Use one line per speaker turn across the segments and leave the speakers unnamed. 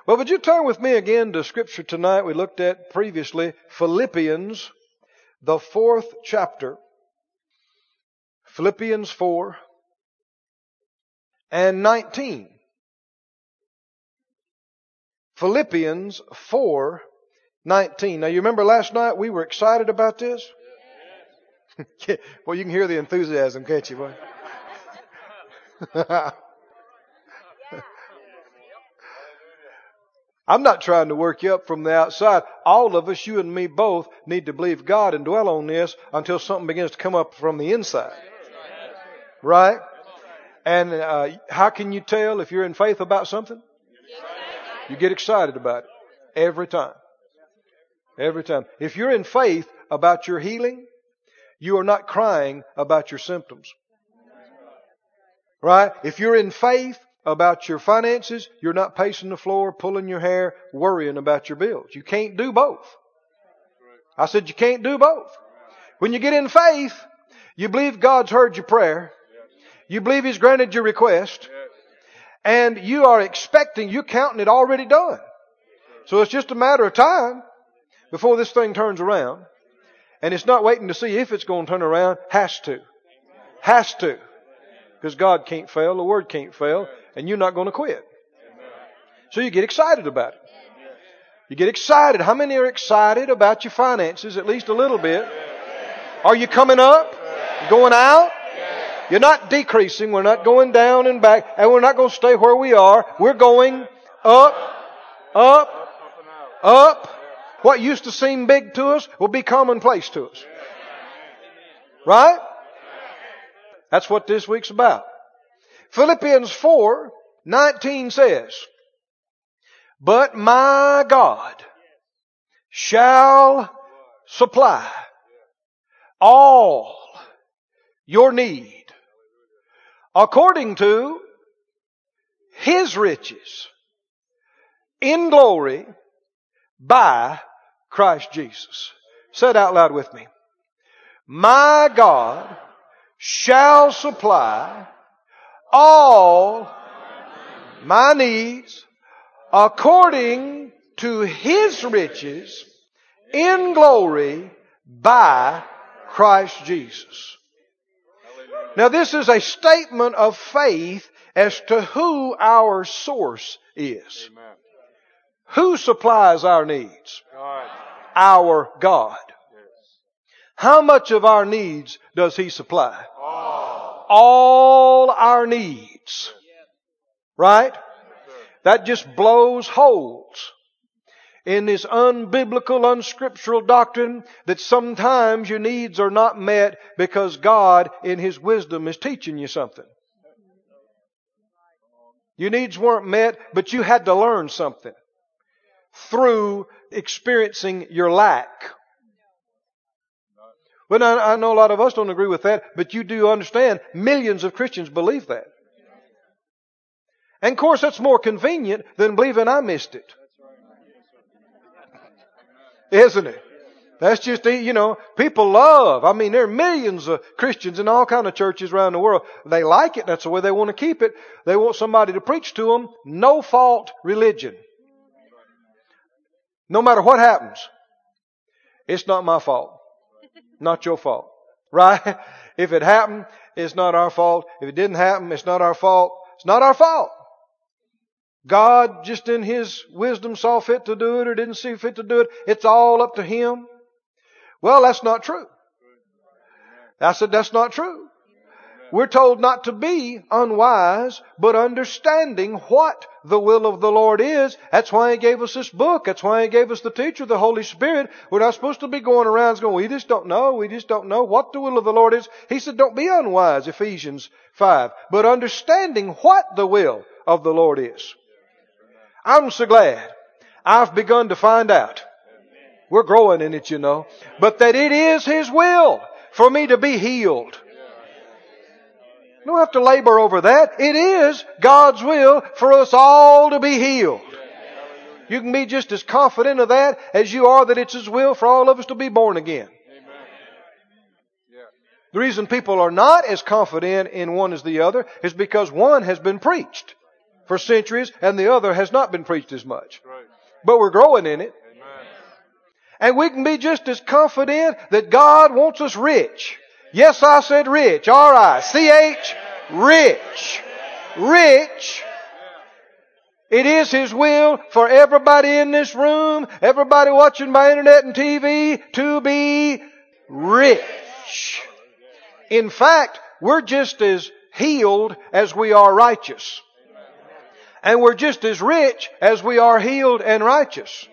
Well, would you turn with me again to Scripture tonight we looked at previously, Philippians, the 4th chapter. Philippians 4 and 19. Philippians 4:19. Now you remember last night we were excited about this? Yes. Well, you can hear the enthusiasm, can't you, boy? I'm not trying to work you up from the outside. All of us, you and me both, need to believe God and dwell on this until something begins to come up from the inside. Right? And how can you tell if you're in faith about something? You get excited about it. Every time. Every time. If you're in faith about your healing, you are not crying about your symptoms. Right? If you're in faith about your finances, you're not pacing the floor, pulling your hair, worrying about your bills. You can't do both. I said you can't do both. When you get in faith, you believe God's heard your prayer. You believe He's granted your request. And you are expecting, you're counting it already done. So it's just a matter of time before this thing turns around. And it's not waiting to see if it's going to turn around. Has to. Has to. Because God can't fail, the Word can't fail, and you're not going to quit. So you get excited about it. You get excited. How many are excited about your finances, at least a little bit? Are you coming up? Going out? You're not decreasing. We're not going down and back. And we're not going to stay where we are. We're going up, up, up. What used to seem big to us will be commonplace to us. Right? That's what this week's about. Philippians 4:19 says, "But my God shall supply all your need according to His riches in glory by Christ Jesus." Say it out loud with me. My God shall supply all my needs according to His riches in glory by Christ Jesus. Now this is a statement of faith as to who our source is.
Amen.
Who supplies our needs?
God.
Our God.
Yes.
How much of our needs does He supply?
All.
All our needs. Right? That just blows holes in this unbiblical, unscriptural doctrine that sometimes your needs are not met because God in His wisdom is teaching you something. Your needs weren't met, but you had to learn something through experiencing your lack. Well, I know a lot of us don't agree with that, but you do understand millions of Christians believe that. And of course that's more convenient than believing I missed it. Isn't it? That's just, people love. I mean, there are millions of Christians in all kinds of churches around the world. They like it. That's the way they want to keep it. They want somebody to preach to them. No fault religion. No matter what happens. It's not my fault. Not your fault. Right? If it happened, it's not our fault. If it didn't happen, it's not our fault. It's not our fault. God just in His wisdom saw fit to do it or didn't see fit to do it. It's all up to Him. Well, that's not true. I said that's not true. We're told not to be unwise, but understanding what the will of the Lord is. That's why He gave us this book. That's why He gave us the teacher, the Holy Spirit. We're not supposed to be going around going, we just don't know. We just don't know what the will of the Lord is. He said, don't be unwise, Ephesians 5. But understanding what the will of the Lord is. I'm so glad I've begun to find out. We're growing in it, But that it is His will for me to be healed. You don't have to labor over that. It is God's will for us all to be healed. You can be just as confident of that as you are that it's His will for all of us to be born again. The reason people are not as confident in one as the other is because one has been preached. for centuries, and the other has not been preached as much. But we're growing in it. And we can be just as confident that God wants us rich. Yes, I said rich. R-I-C-H. Rich. Rich. It is His will for everybody in this room, everybody watching by internet and TV, to be rich. In fact, we're just as healed as we are righteous. And we're just as rich as we are healed and righteous.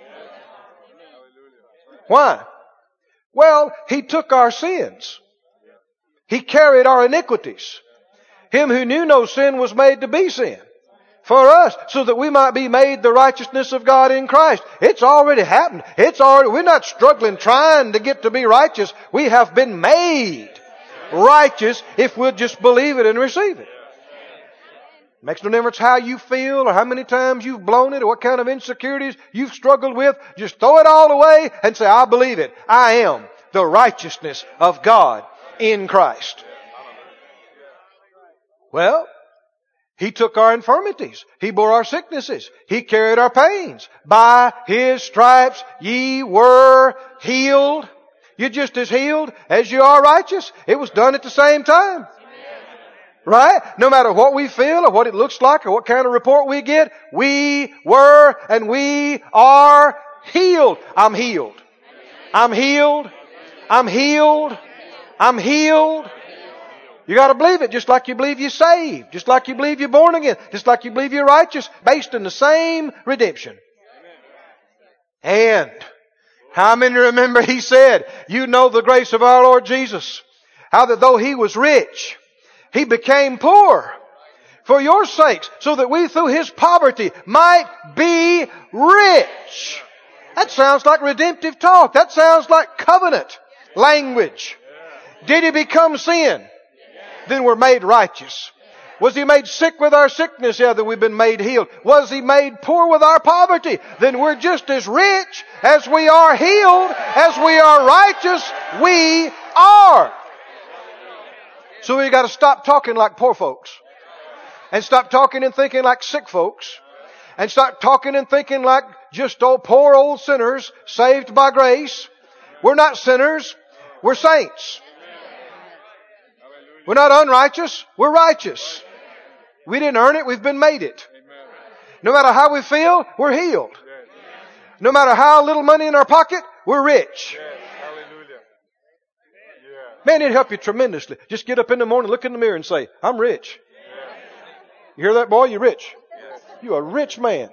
Why? Well, He took our sins. He carried our iniquities. Him who knew no sin was made to be sin for us, so that we might be made the righteousness of God in Christ. It's already happened. We're not struggling trying to get to be righteous. We have been made righteous if we'll just believe it and receive it. Makes no difference how you feel or how many times you've blown it or what kind of insecurities you've struggled with. Just throw it all away and say, I believe it. I am the righteousness of God in Christ. Well, He took our infirmities. He bore our sicknesses. He carried our pains. By His stripes ye were healed. You're just as healed as you are righteous. It was done at the same time. Right? No matter what we feel or what it looks like or what kind of report we get, we were and we are healed. I'm healed. I'm healed. I'm healed. I'm healed. You got to believe it, just like you believe you're saved, just like you believe you're born again, just like you believe you're righteous, based in the same redemption. And how many remember He said, you know the grace of our Lord Jesus, how that though He was rich, He became poor for your sakes, so that we through His poverty might be rich. That sounds like redemptive talk. That sounds like covenant language. Did He become sin? Then we're made righteous. Was He made sick with our sickness? Yeah, then we've been made healed. Was He made poor with our poverty? Then we're just as rich as we are healed, as we are righteous, we are. So we got to stop talking like poor folks. And stop talking and thinking like sick folks. And stop talking and thinking like just poor old sinners saved by grace. We're not sinners. We're saints. We're not unrighteous. We're righteous. We didn't earn it. We've been made it. No matter how we feel, we're healed. No matter how little money in our pocket, we're rich. Man, it'd help you tremendously. Just get up in the morning, look in the mirror and say, I'm rich. You hear that, boy? You're rich. You're a rich man.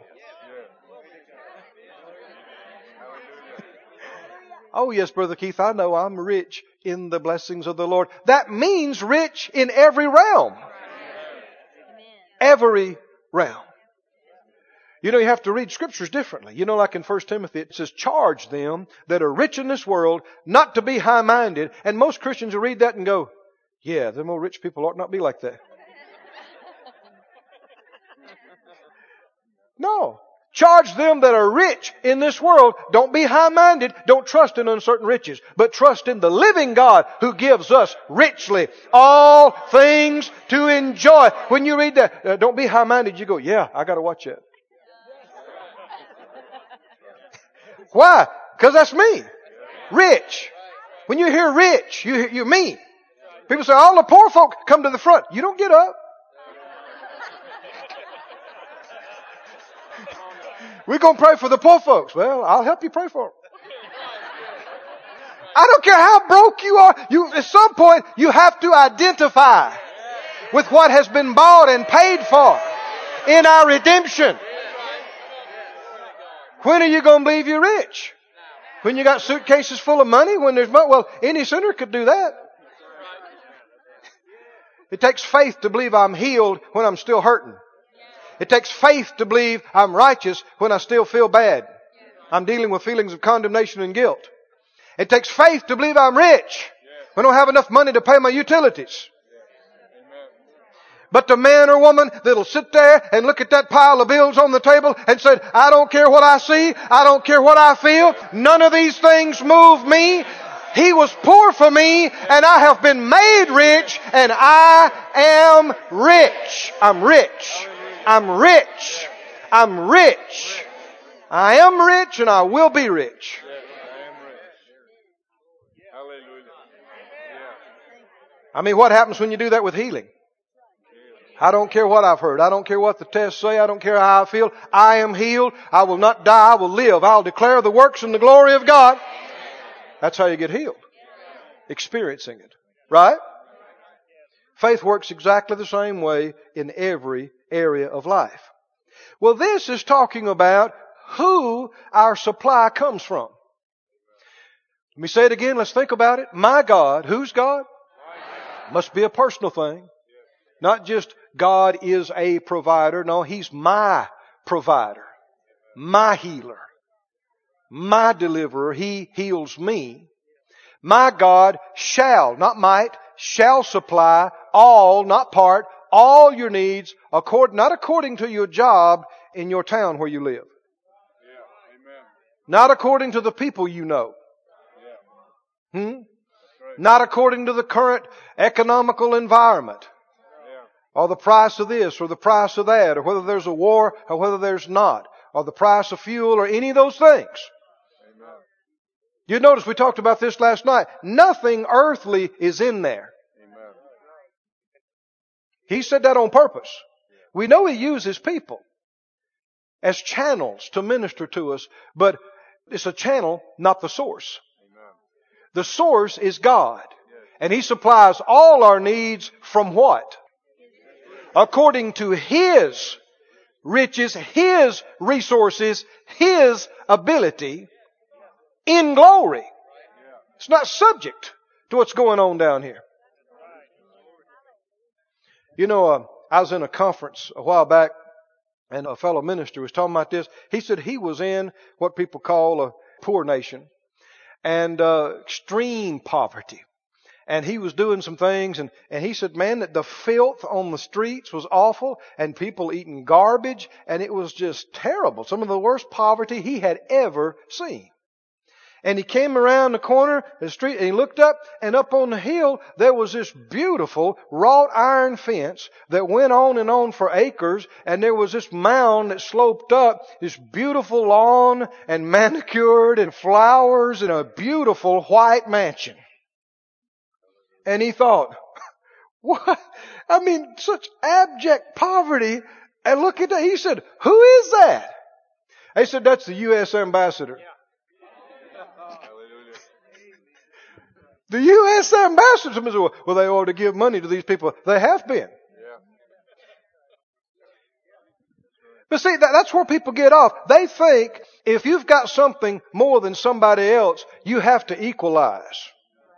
Oh, yes, Brother Keith, I know I'm rich in the blessings of the Lord. That means rich in every realm. Every realm. You know, you have to read scriptures differently. You know, like in 1 Timothy, it says, charge them that are rich in this world not to be high-minded. And most Christians will read that and go, yeah, them old rich people ought not be like that. No. Charge them that are rich in this world. Don't be high-minded. Don't trust in uncertain riches, but trust in the living God who gives us richly all things to enjoy. When you read that, don't be high-minded. You go, yeah, I got to watch that. Why? Because that's me. Rich. When you hear rich, you're me. People say, all the poor folk come to the front. You don't get up. We're going to pray for the poor folks. Well, I'll help you pray for them. I don't care how broke you are. At some point, you have to identify with what has been bought and paid for in our redemption. When are you going to believe you're rich? When you got suitcases full of money? When there's money? Well, any sinner could do that. It takes faith to believe I'm healed when I'm still hurting. It takes faith to believe I'm righteous when I still feel bad. I'm dealing with feelings of condemnation and guilt. It takes faith to believe I'm rich when I don't have enough money to pay my utilities. But the man or woman that'll sit there and look at that pile of bills on the table and say, I don't care what I see, I don't care what I feel, none of these things move me. He was poor for me, and I have been made rich, and I am rich. I'm rich. I'm rich. I'm rich. I am rich and I will be rich. I mean, what happens when you do that with healing? I don't care what I've heard. I don't care what the tests say. I don't care how I feel. I am healed. I will not die. I will live. I'll declare the works and the glory of God. That's how you get healed. Experiencing it. Right? Faith works exactly the same way in every area of life. Well, this is talking about who our supply comes from. Let me say it again. Let's think about it. My God. Who's God? Must be a personal thing. Not just God is a provider. No, He's my provider. My healer. My deliverer. He heals me. My God shall, not might, shall supply all, not part, all your needs, not according to your job in your town where you live. Not according to the people you know. Not according to the current economical environment. Or the price of this or the price of that, or whether there's a war or whether there's not, or the price of fuel or any of those things. You notice we talked about this last night. Nothing earthly is in there. He said that on purpose. We know He uses people as channels to minister to us, but it's a channel, not the source. The source is God. And He supplies all our needs from what? According to His riches, His resources, His ability in glory. It's not subject to what's going on down here. You know, I was in a conference a while back and a fellow minister was talking about this. He said he was in what people call a poor nation and extreme poverty. And he was doing some things and he said, man, that the filth on the streets was awful and people eating garbage and it was just terrible. Some of the worst poverty he had ever seen. And he came around the corner of the street and he looked up, and up on the hill there was this beautiful wrought iron fence that went on and on for acres, and there was this mound that sloped up, this beautiful lawn and manicured and flowers and a beautiful white mansion. And he thought, what? I mean, such abject poverty. And look at that. He said, who is that? They said, that's the U.S. ambassador. The U.S. ambassador. Well, they ought to give money to these people. They have been. But see, that's where people get off. They think if you've got something more than somebody else, you have to equalize.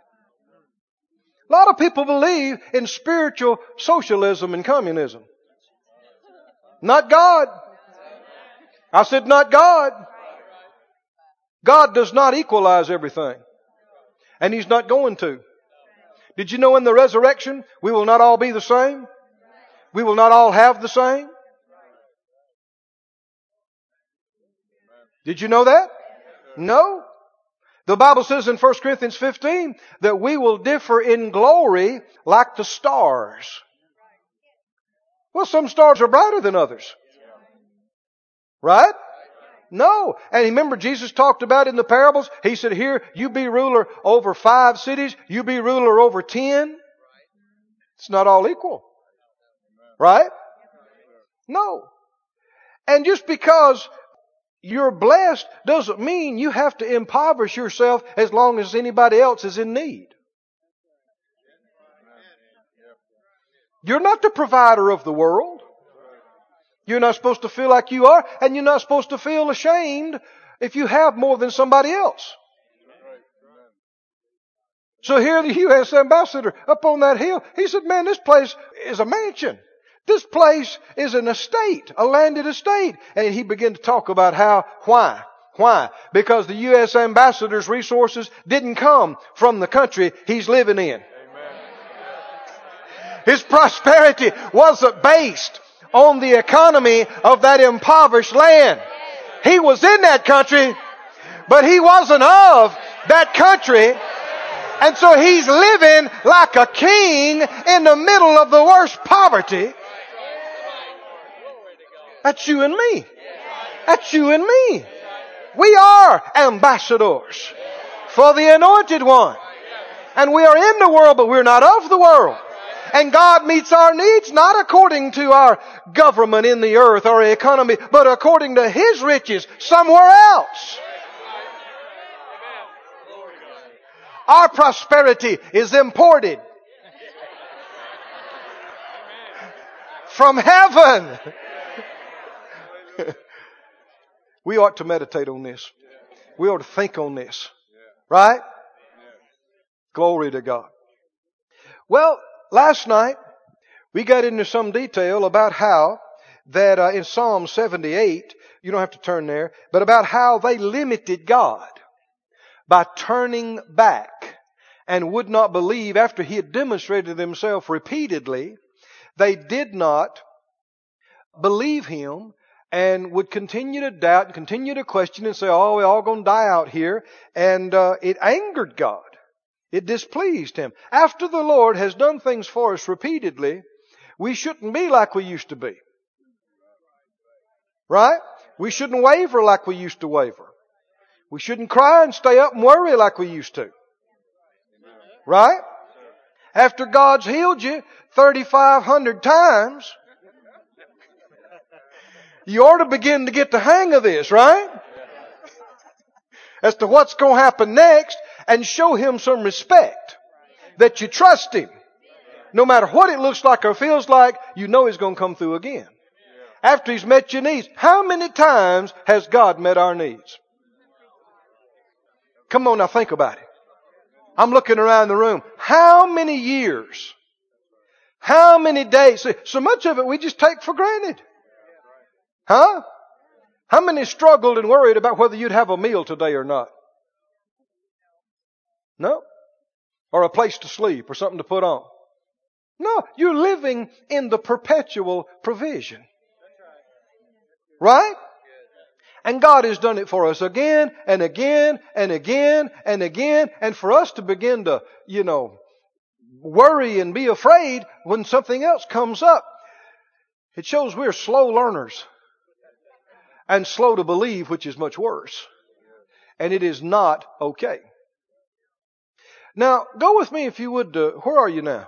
A lot of people believe in spiritual socialism and communism. Not God. I said not God. God does not equalize everything. And He's not going to. Did you know in the resurrection we will not all be the same? We will not all have the same? Did you know that? No. The Bible says in 1 Corinthians 15 that we will differ in glory like the stars. Well, some stars are brighter than others. Right? No. And remember Jesus talked about in the parables, He said, here, you be ruler over 5 cities, you be ruler over 10. It's not all equal. Right? No. And just because you're blessed doesn't mean you have to impoverish yourself as long as anybody else is in need. You're not the provider of the world. You're not supposed to feel like you are, and you're not supposed to feel ashamed if you have more than somebody else. So here the U.S. ambassador up on that hill, he said, man, this place is a mansion. This place is an estate, a landed estate. And he began to talk about why? Why? Because the U.S. ambassador's resources didn't come from the country he's living in. His prosperity wasn't based on the economy of that impoverished land. He was in that country, but he wasn't of that country. And so he's living like a king in the middle of the worst poverty. That's you and me. That's you and me. We are ambassadors for the Anointed One. And we are in the world, but we're not of the world. And God meets our needs not according to our government in the earth or economy, but according to His riches somewhere else. Our prosperity is imported from heaven. We ought to meditate on this. We ought to think on this. Right? Glory to God. Well, last night we got into some detail about how that in Psalm 78, you don't have to turn there, but about how they limited God by turning back and would not believe after He had demonstrated Himself repeatedly. They did not believe Him and would continue to doubt and continue to question and say, oh, we're all going to die out here. And it angered God. It displeased Him. After the Lord has done things for us repeatedly, we shouldn't be like we used to be. Right? We shouldn't waver like we used to waver. We shouldn't cry and stay up and worry like we used to. Right? After God's healed you 3,500 times, you ought to begin to get the hang of this, right? As to what's going to happen next, and show Him some respect. That you trust Him. No matter what it looks like or feels like, you know He's going to come through again. After He's met your needs. How many times has God met our needs? Come on now, think about it. I'm looking around the room. How many years? How many days? So much of it we just take for granted. Huh? How many struggled and worried about whether you'd have a meal today or not? No? Or a place to sleep or something to put on? No, you're living in the perpetual provision. Right? And God has done it for us again and again and again and again. And for us to begin to, worry and be afraid when something else comes up, it shows we're slow learners. And slow to believe, which is much worse. And it is not okay. Now, go with me if you would. Where are you now?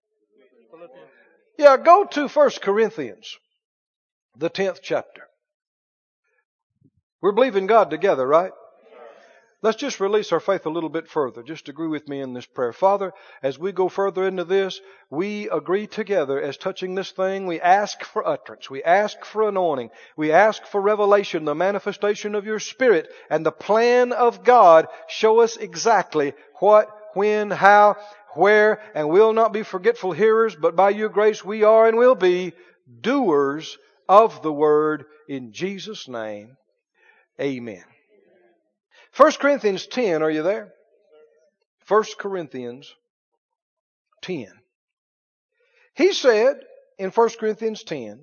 Yeah, go to 1 Corinthians, the 10th chapter. We're believing God together, right? Let's just release our faith a little bit further. Just agree with me in this prayer. Father, as we go further into this, we agree together as touching this thing. We ask for utterance. We ask for anointing. We ask for revelation, the manifestation of your Spirit and the plan of God. Show us exactly what, when, how, where, and we'll not be forgetful hearers, but by your grace we are and will be doers of the word in Jesus' name. Amen. 1 Corinthians 10, are you there? 1 Corinthians 10. He said in 1 Corinthians 10,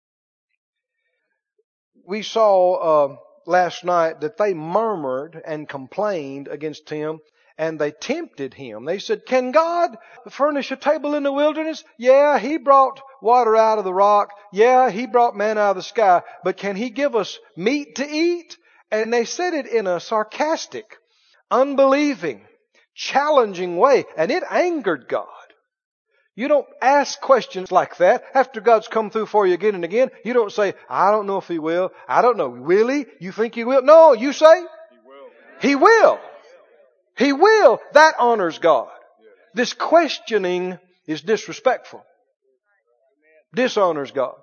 we saw last night that they murmured and complained against Him and they tempted Him. They said, can God furnish a table in the wilderness? Yeah, He brought water out of the rock. Yeah, He brought manna out of the sky. But can He give us meat to eat? And they said it in a sarcastic, unbelieving, challenging way. And it angered God. You don't ask questions like that after God's come through for you again and again. You don't say, I don't know if He will. I don't know. Will He? You think He will? No, you say, He will. He will. That honors God. This questioning is disrespectful. Dishonors God.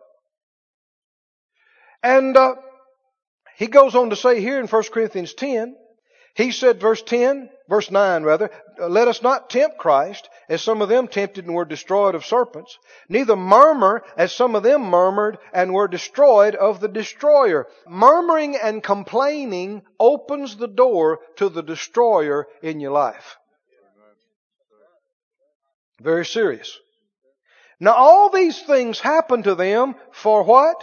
And he goes on to say here in 1 Corinthians 10, he said, verse 9 rather, let us not tempt Christ, as some of them tempted and were destroyed of serpents, neither murmur, as some of them murmured and were destroyed of the destroyer. Murmuring and complaining opens the door to the destroyer in your life. Very serious. Now all these things happen to them for what?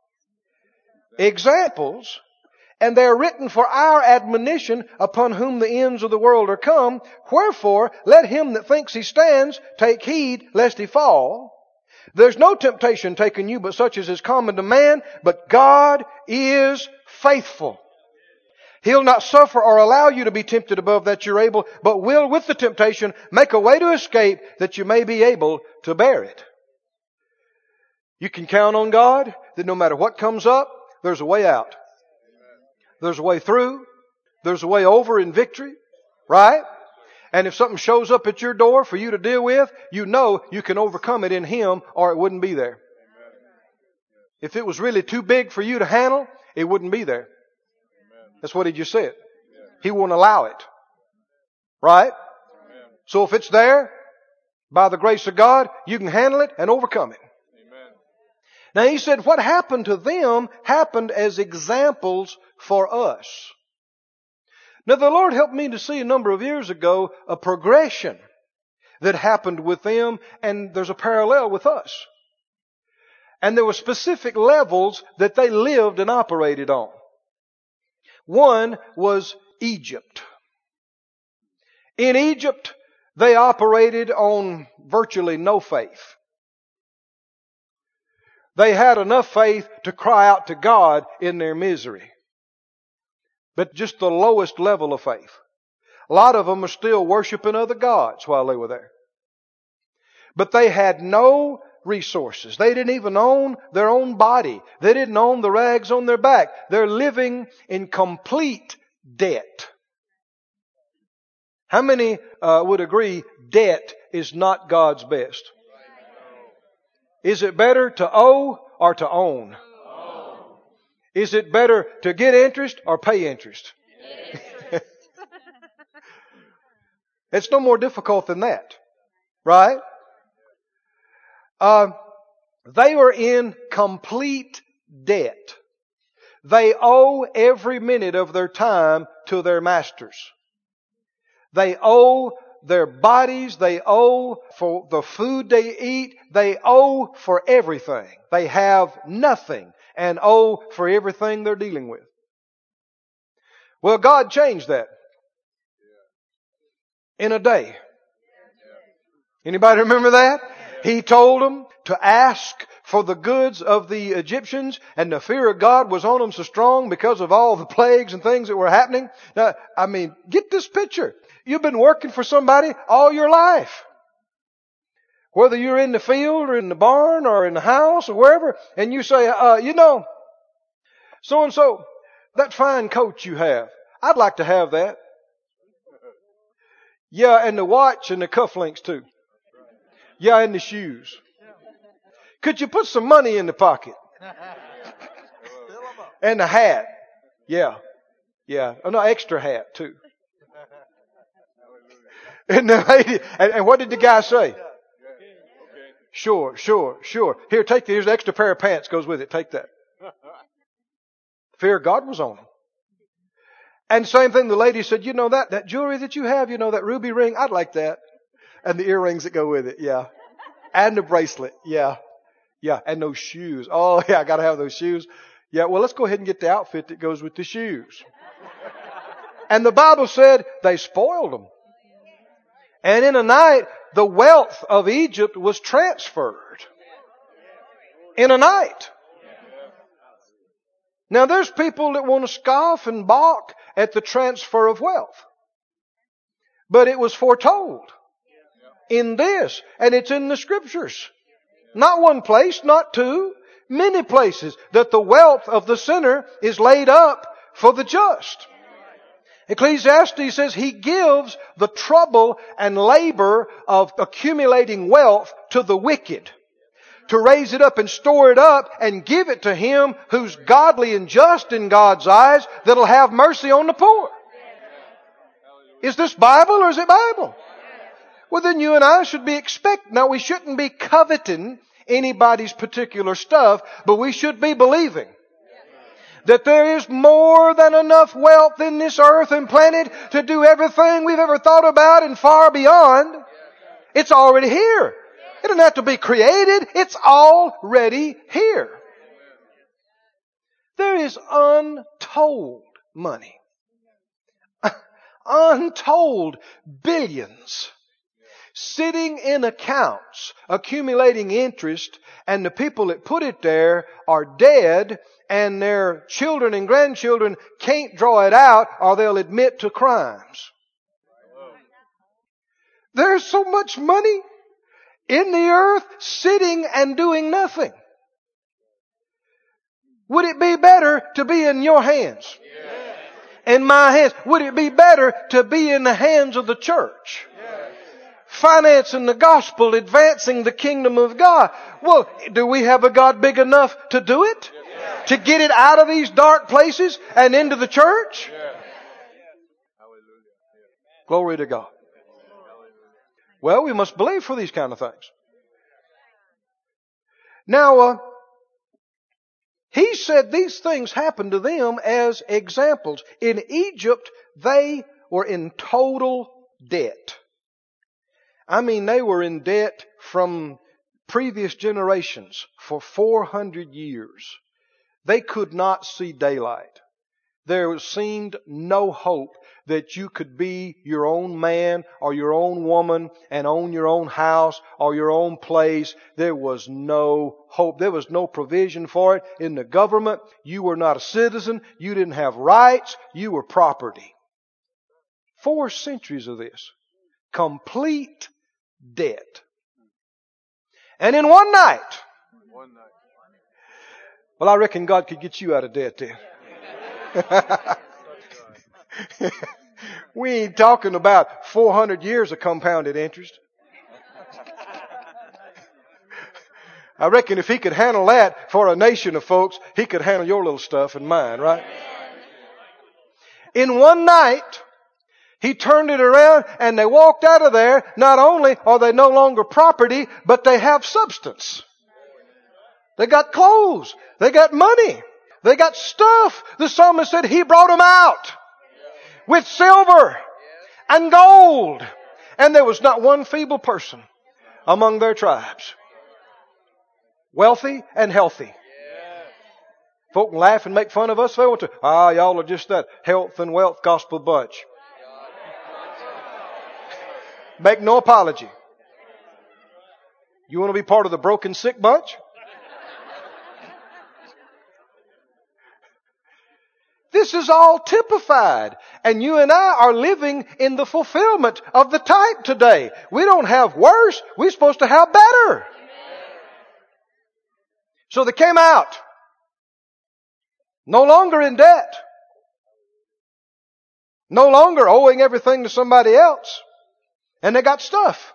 Examples, and they are written for our admonition, upon whom the ends of the world are come. Wherefore, let him that thinks he stands take heed lest he fall. There's no temptation taken you but such as is common to man, but God is faithful. He'll not suffer or allow you to be tempted above that you're able, but will with the temptation make a way to escape that you may be able to bear it. You can count on God that no matter what comes up, there's a way out. There's a way through. There's a way over in victory. Right? And if something shows up at your door for you to deal with, you know you can overcome it in Him or it wouldn't be there. If it was really too big for you to handle, it wouldn't be there. That's what He just said. He won't allow it. Right? So if it's there, by the grace of God, you can handle it and overcome it. Now He said what happened to them happened as examples for us. Now the Lord helped me to see a number of years ago a progression that happened with them, and there's a parallel with us. And there were specific levels that they lived and operated on. One was Egypt. In Egypt, they operated on virtually no faith. They had enough faith to cry out to God in their misery. But just the lowest level of faith. A lot of them were still worshiping other gods while they were there. But they had no resources. They didn't even own their own body. They didn't own the rags on their back. They're living in complete debt. How many would agree debt is not God's best? Is it better to owe or to own? Is it better to get interest or pay interest? It's no more difficult than that. Right? They were in complete debt. They owe every minute of their time to their masters. They owe their bodies. They owe for the food they eat. They owe for everything. They have nothing and owe for everything they're dealing with. Well, God changed that in a day. Anybody remember that? He told them to ask for the goods of the Egyptians, and the fear of God was on them so strong because of all the plagues and things that were happening. Now, I mean, get this picture. You've been working for somebody all your life. Whether you're in the field or in the barn or in the house or wherever, and you say, so-and-so, that fine coat you have, I'd like to have that. Yeah, and the watch and the cufflinks too. Yeah, and the shoes. Could you put some money in the pocket? And the hat. Yeah. Yeah. Oh, no, extra hat too. And the lady, and what did the guy say? Sure. Here, here's an extra pair of pants goes with it. Take that. Fear of God was on him. And same thing, the lady said, that jewelry that you have, that ruby ring, I'd like that. And the earrings that go with it, yeah. And the bracelet, yeah. Yeah, and those shoes. Oh, yeah, I got to have those shoes. Yeah, well, let's go ahead and get the outfit that goes with the shoes. And the Bible said they spoiled them. And in a night, the wealth of Egypt was transferred. In a night. Now, there's people that want to scoff and balk at the transfer of wealth. But it was foretold in this, and it's in the Scriptures. Not one place, not two, many places, that the wealth of the sinner is laid up for the just. Ecclesiastes says He gives the trouble and labor of accumulating wealth to the wicked, to raise it up and store it up and give it to him who's godly and just in God's eyes, that'll have mercy on the poor. Is this Bible or is it Bible? Well, then you and I should be expecting. Now, we shouldn't be coveting anybody's particular stuff, but we should be believing that there is more than enough wealth in this earth and planet to do everything we've ever thought about and far beyond. It's already here. It doesn't have to be created. It's already here. There is untold money. Untold billions sitting in accounts, accumulating interest, and the people that put it there are dead, and their children and grandchildren can't draw it out or they'll admit to crimes. There's so much money in the earth sitting and doing nothing. Would it be better to be in your hands?
Yes.
In my hands? Would it be better to be in the hands of the church?
Yes.
Financing the gospel, advancing the kingdom of God. Well, do we have a God big enough to do it?
Yes.
To get it out of these dark places and into the church?
Yes.
Glory to God. Well, we must believe for these kind of things. Now, he said these things happened to them as examples. In Egypt, they were in total debt. I mean, they were in debt from previous generations for 400 years. They could not see daylight. There seemed no hope that you could be your own man or your own woman and own your own house or your own place. There was no hope. There was no provision for it in the government. You were not a citizen. You didn't have rights. You were property. 4 centuries of this. Complete debt. And in one night. Well, I reckon God could get you out of debt then. We ain't talking about 400 years of compounded interest. I reckon if He could handle that for a nation of folks, He could handle your little stuff and mine, right? In one night, He turned it around and they walked out of there. Not only are they no longer property, but they have substance. They got clothes. They got money. They got stuff. The psalmist said He brought them out with silver and gold. And there was not one feeble person among their tribes. Wealthy and healthy. Folk can laugh and make fun of us if they want to. Y'all are just that health and wealth gospel bunch. Make no apology. You want to be part of the broken sick bunch? This is all typified. And you and I are living in the fulfillment of the type today. We don't have worse. We're supposed to have better. So they came out. No longer in debt. No longer owing everything to somebody else. And they got stuff.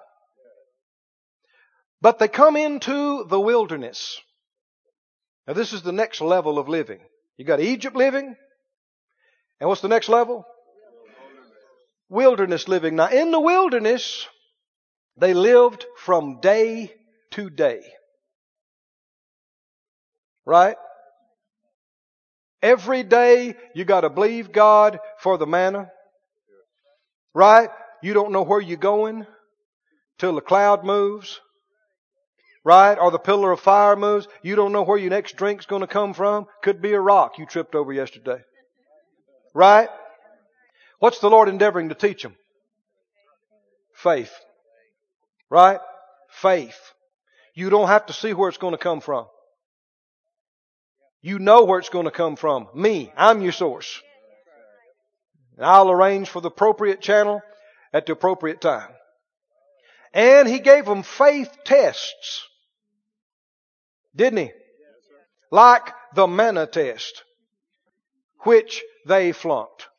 But they come into the wilderness. Now this is the next level of living. You got Egypt living. And what's the next level? Wilderness living. Now in the wilderness, they lived from day to day. Right? Every day you got to believe God for the manna. Right? You don't know where you're going till the cloud moves. Right? Or the pillar of fire moves. You don't know where your next drink's going to come from. Could be a rock you tripped over yesterday. Right? What's the Lord endeavoring to teach them? Faith. Right? Faith. You don't have to see where it's going to come from. You know where it's going to come from. Me. I'm your source. And I'll arrange for the appropriate channel at the appropriate time. And He gave them faith tests. Didn't He? Like the manna test, which they flunked.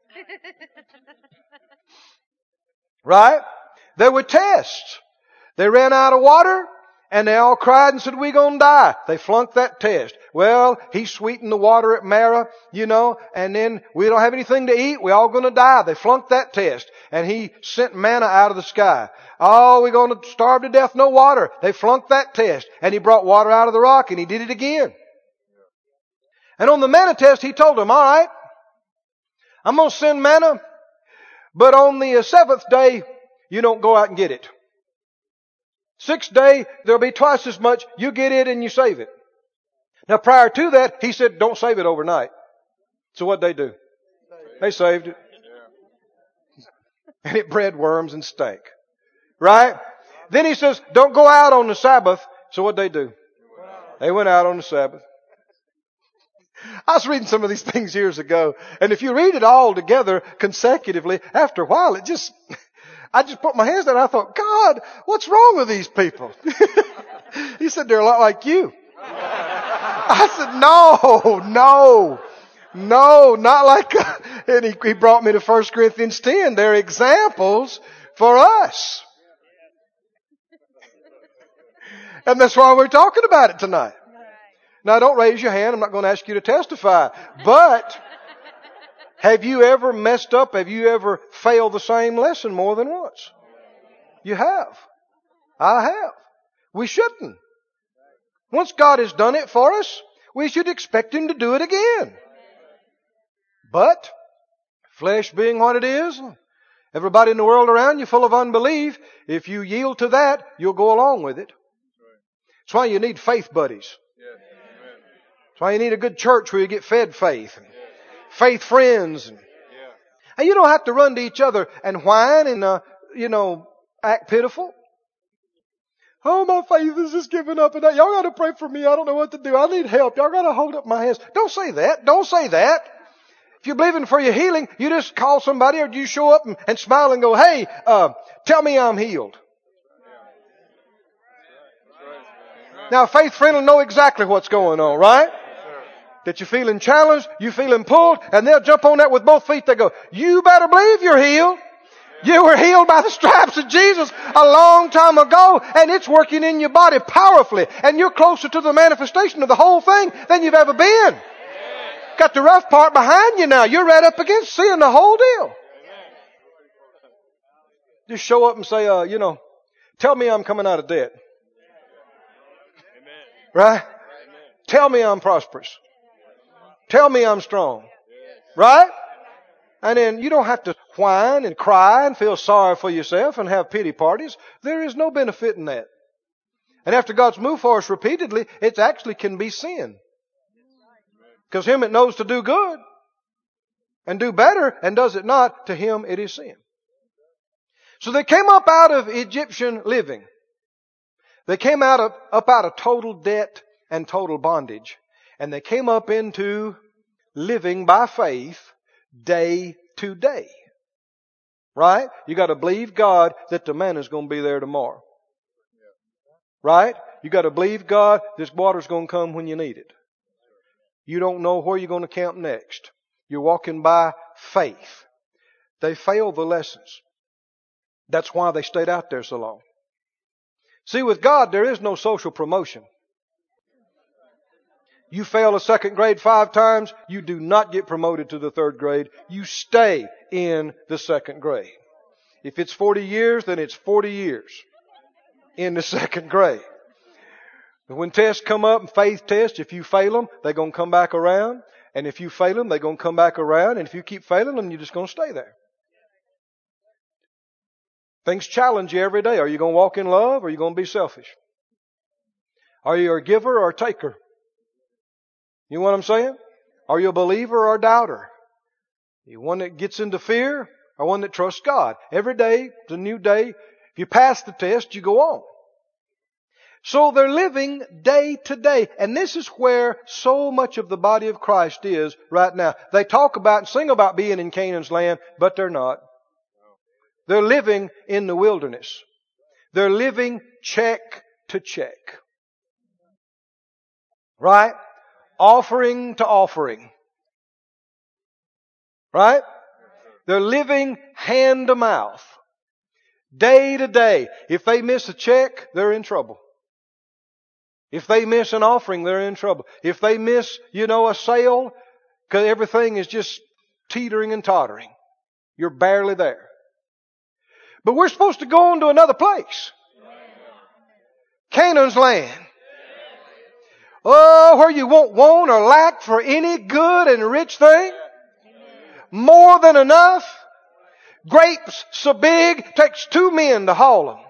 Right? There were tests. They ran out of water and they all cried and said, "We're going to die." They flunked that test. Well, He sweetened the water at Marah, and then we don't have anything to eat. We're all going to die. They flunked that test. And He sent manna out of the sky. Oh, we're going to starve to death, no water. They flunked that test. And He brought water out of the rock and He did it again. And on the manna test, He told them, all right, I'm going to send manna, but on the 7th day, you don't go out and get it. 6th day, there'll be twice as much. You get it and you save it. Now prior to that, He said, don't save it overnight. So what'd they do? They saved it. And it bred worms and stank. Right? Then he says, don't go out on the Sabbath. So what'd they do? They went out on the Sabbath. I was reading some of these things years ago, and if you read it all together consecutively, after a while I just put my hands down and I thought, God, what's wrong with these people? He said, they're a lot like you. I said, no, not like, and he brought me to 1 Corinthians 10. They're examples for us. And that's why we're talking about it tonight. Now, don't raise your hand. I'm not going to ask you to testify. But have you ever messed up? Have you ever failed the same lesson more than once? You have. I have. We shouldn't. Once God has done it for us, we should expect Him to do it again. But, flesh being what it is, everybody in the world around you full of unbelief, if you yield to that, you'll go along with it. That's why you need faith buddies. That's why you need a good church where you get fed faith. Faith friends. And you don't have to run to each other and whine and, act pitiful. Oh, my faith is just giving up. And y'all got to pray for me. I don't know what to do. I need help. Y'all got to hold up my hands. Don't say that. Don't say that. If you're believing for your healing, you just call somebody or you show up and smile and go, hey, tell me I'm healed. Now, a faith friend will know exactly what's going on, right? That you're feeling challenged, you're feeling pulled, and they'll jump on that with both feet. They go, you better believe you're healed. You were healed by the stripes of Jesus a long time ago, and it's working in your body powerfully, and you're closer to the manifestation of the whole thing than you've ever been. Got the rough part behind you now. You're right up against seeing the whole deal. Just show up and say, tell me I'm coming out of debt. Right? Tell me I'm prosperous. Tell me I'm strong. Right? And then you don't have to whine and cry and feel sorry for yourself and have pity parties. There is no benefit in that. And after God's moved for us repeatedly, it actually can be sin. Because him that knows to do good and do better and does it not, to him it is sin. So they came up out of Egyptian living. They came up out of total debt and total bondage. And they came up into living by faith day to day. Right? You got to believe God that the manna's going to be there tomorrow. Right? You got to believe God this water's going to come when you need it. You don't know where you're going to camp next. You're walking by faith. They failed the lessons. That's why they stayed out there so long. See, with God, there is no social promotion. You fail a second grade 5 times, you do not get promoted to the 3rd grade. You stay in the 2nd grade. If it's 40 years, then it's 40 years in the 2nd grade. When tests come up, faith tests, if you fail them, they're going to come back around. And if you fail them, they're going to come back around. And if you keep failing them, you're just going to stay there. Things challenge you every day. Are you going to walk in love or are you going to be selfish? Are you a giver or a taker? You know what I'm saying? Are you a believer or a doubter? You one that gets into fear or one that trusts God? Every day is a new day. If you pass the test, you go on. So they're living day to day. And this is where so much of the body of Christ is right now. They talk about and sing about being in Canaan's land, but they're not. They're living in the wilderness. They're living check to check. Right? Offering to offering. Right? They're living hand to mouth. Day to day. If they miss a check, they're in trouble. If they miss an offering, they're in trouble. If they miss, a sale, because everything is just teetering and tottering. You're barely there. But we're supposed to go on to another place. Canaan's land. Oh, where you won't want or lack for any good and rich thing. More than enough. Grapes so big, takes 2 men to haul them.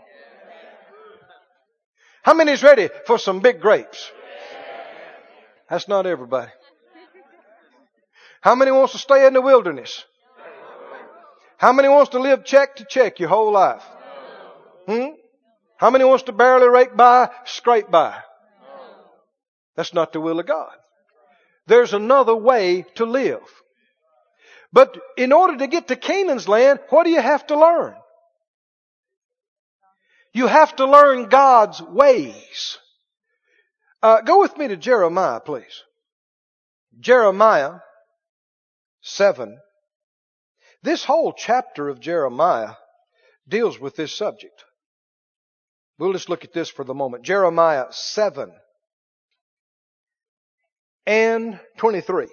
How many is ready for some big grapes? That's not everybody. How many wants to stay in the wilderness? How many wants to live check to check your whole life? How many wants to barely rake by, scrape by? That's not the will of God. There's another way to live. But in order to get to Canaan's land, what do you have to learn? You have to learn God's ways. Go with me to Jeremiah, please. Jeremiah 7. This whole chapter of Jeremiah deals with this subject. We'll just look at this for the moment. Jeremiah 7 and 23.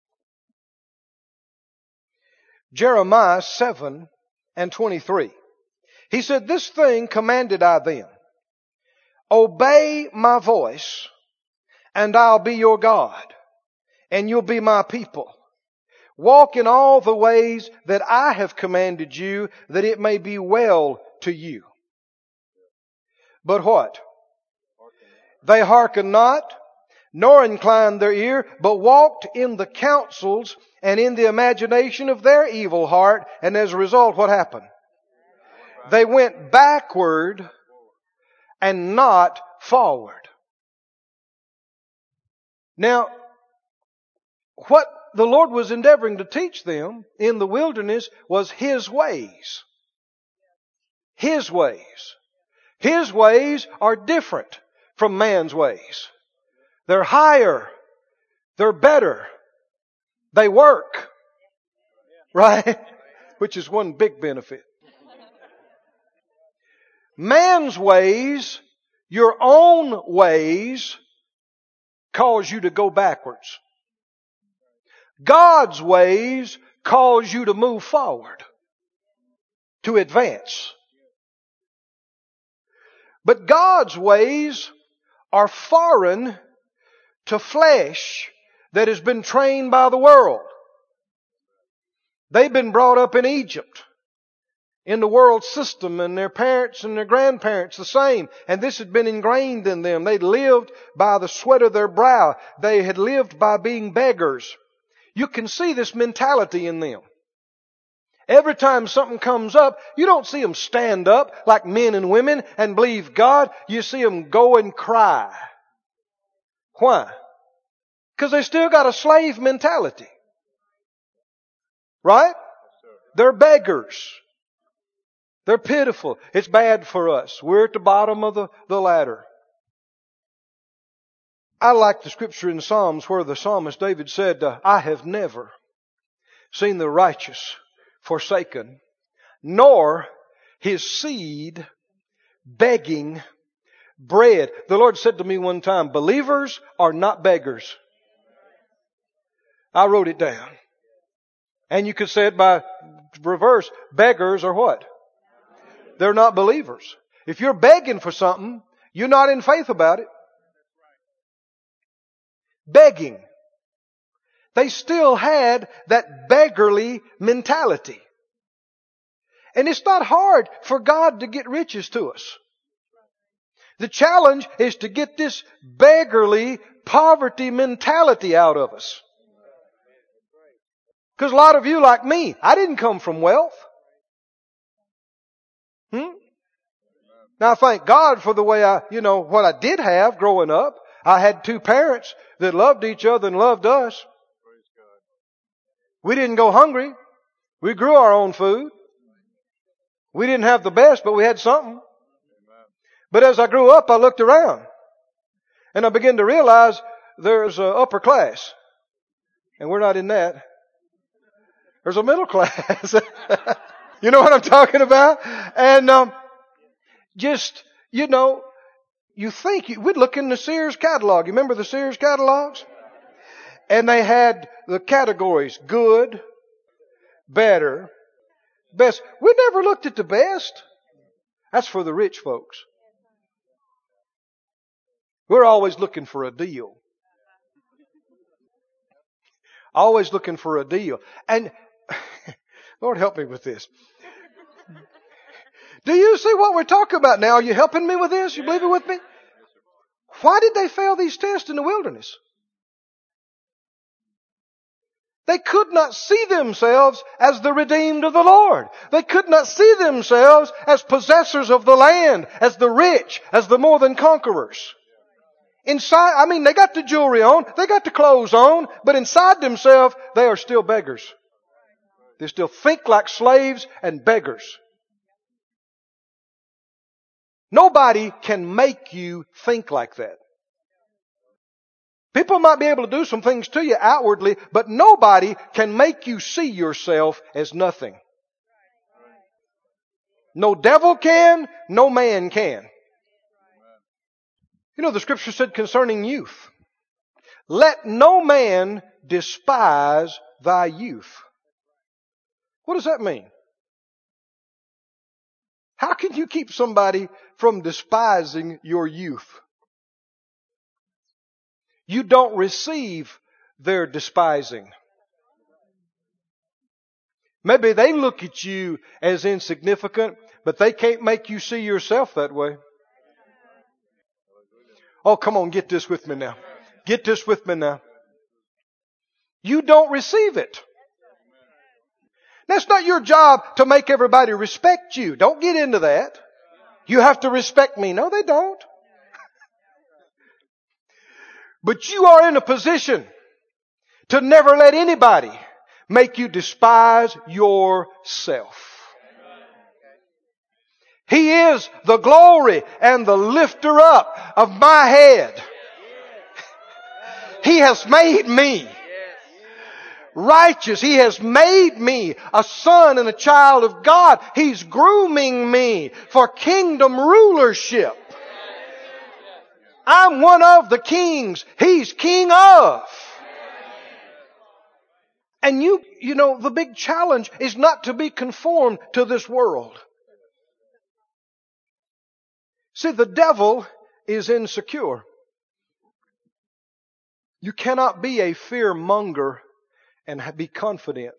Jeremiah 7 and 23. He said, "This thing commanded I them, obey my voice, and I'll be your God, and you'll be my people. Walk in all the ways that I have commanded you, that it may be well to you." But what? They hearkened not, nor inclined their ear, but walked in the counsels and in the imagination of their evil heart. And as a result, what happened? They went backward and not forward. Now, what the Lord was endeavoring to teach them in the wilderness was His ways. His ways. His ways are different from man's ways. They're higher. They're better. They work. Right? Which is one big benefit. Man's ways, your own ways, cause you to go backwards. God's ways cause you to move forward, to advance. But God's ways are foreign to flesh that has been trained by the world. They've been brought up in Egypt, in the world system, and their parents and their grandparents the same. And this had been ingrained in them. They'd lived by the sweat of their brow. They had lived by being beggars. You can see this mentality in them. Every time something comes up, you don't see them stand up like men and women and believe God. You see them go and cry. Why? Because they still got a slave mentality. Right? They're beggars. They're pitiful. It's bad for us. We're at the bottom of the ladder. I like the scripture in Psalms where the psalmist David said, "I have never seen the righteous forsaken, nor his seed begging bread." The Lord said to me one time, believers are not beggars. I wrote it down. And you could say it by reverse. Beggars are what? They're not believers. If you're begging for something, you're not in faith about it. Begging. They still had that beggarly mentality. And it's not hard for God to get riches to us. The challenge is to get this beggarly poverty mentality out of us. Because a lot of you, like me, I didn't come from wealth. Now, thank God for the way what I did have growing up. I had two parents that loved each other and loved us. We didn't go hungry. We grew our own food. We didn't have the best, but we had something. But as I grew up, I looked around. And I began to realize there's an upper class. And we're not in that. There's a middle class. You know what I'm talking about? And you think, we'd look in the Sears catalog. You remember the Sears catalogs? And they had the categories: good, better, best. We never looked at the best. That's for the rich folks. We're always looking for a deal. Always looking for a deal. And Lord help me with this. Do you see what we're talking about now? Are you helping me with this? You believe it with me? Why did they fail these tests in the wilderness? They could not see themselves as the redeemed of the Lord. They could not see themselves as possessors of the land, as the rich, as the more than conquerors. Inside, they got the jewelry on, they got the clothes on, but inside themselves, they are still beggars. They still think like slaves and beggars. Nobody can make you think like that. People might be able to do some things to you outwardly, but nobody can make you see yourself as nothing. No devil can, no man can. You know, the scripture said concerning youth, let no man despise thy youth. What does that mean? How can you keep somebody from despising your youth? You don't receive their despising. Maybe they look at you as insignificant, but they can't make you see yourself that way. Oh, come on, get this with me now. Get this with me now. You don't receive it. That's not your job to make everybody respect you. Don't get into that. You have to respect me. No, they don't. But you are in a position to never let anybody make you despise yourself. He is the glory and the lifter up of my head. He has made me righteous. He has made me a son and a child of God. He's grooming me for kingdom rulership. I'm one of the kings He's king of. And you know, the big challenge is not to be conformed to this world. See, the devil is insecure. You cannot be a fear monger and be confident.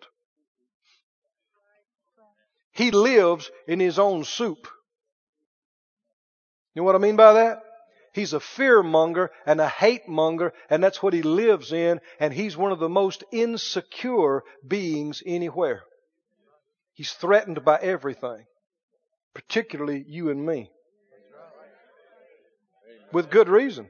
He lives in his own soup. You know what I mean by that? He's a fear monger and a hate monger, and that's what he lives in, and he's one of the most insecure beings anywhere. He's threatened by everything, particularly you and me. With good reason.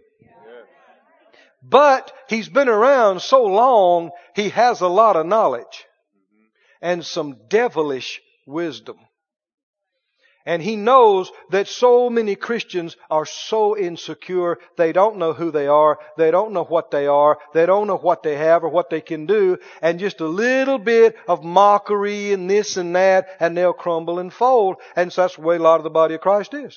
But he's been around so long, he has a lot of knowledge and some devilish wisdom. And he knows that so many Christians are so insecure, they don't know who they are, they don't know what they are, they don't know what they have or what they can do, and just a little bit of mockery and this and that, and they'll crumble and fold. And so that's the way a lot of the body of Christ is.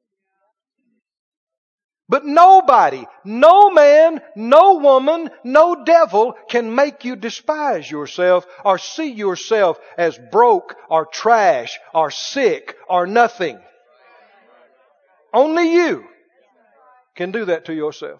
But nobody, no man, no woman, no devil can make you despise yourself or see yourself as broke or trash or sick or nothing. Only you can do that to yourself.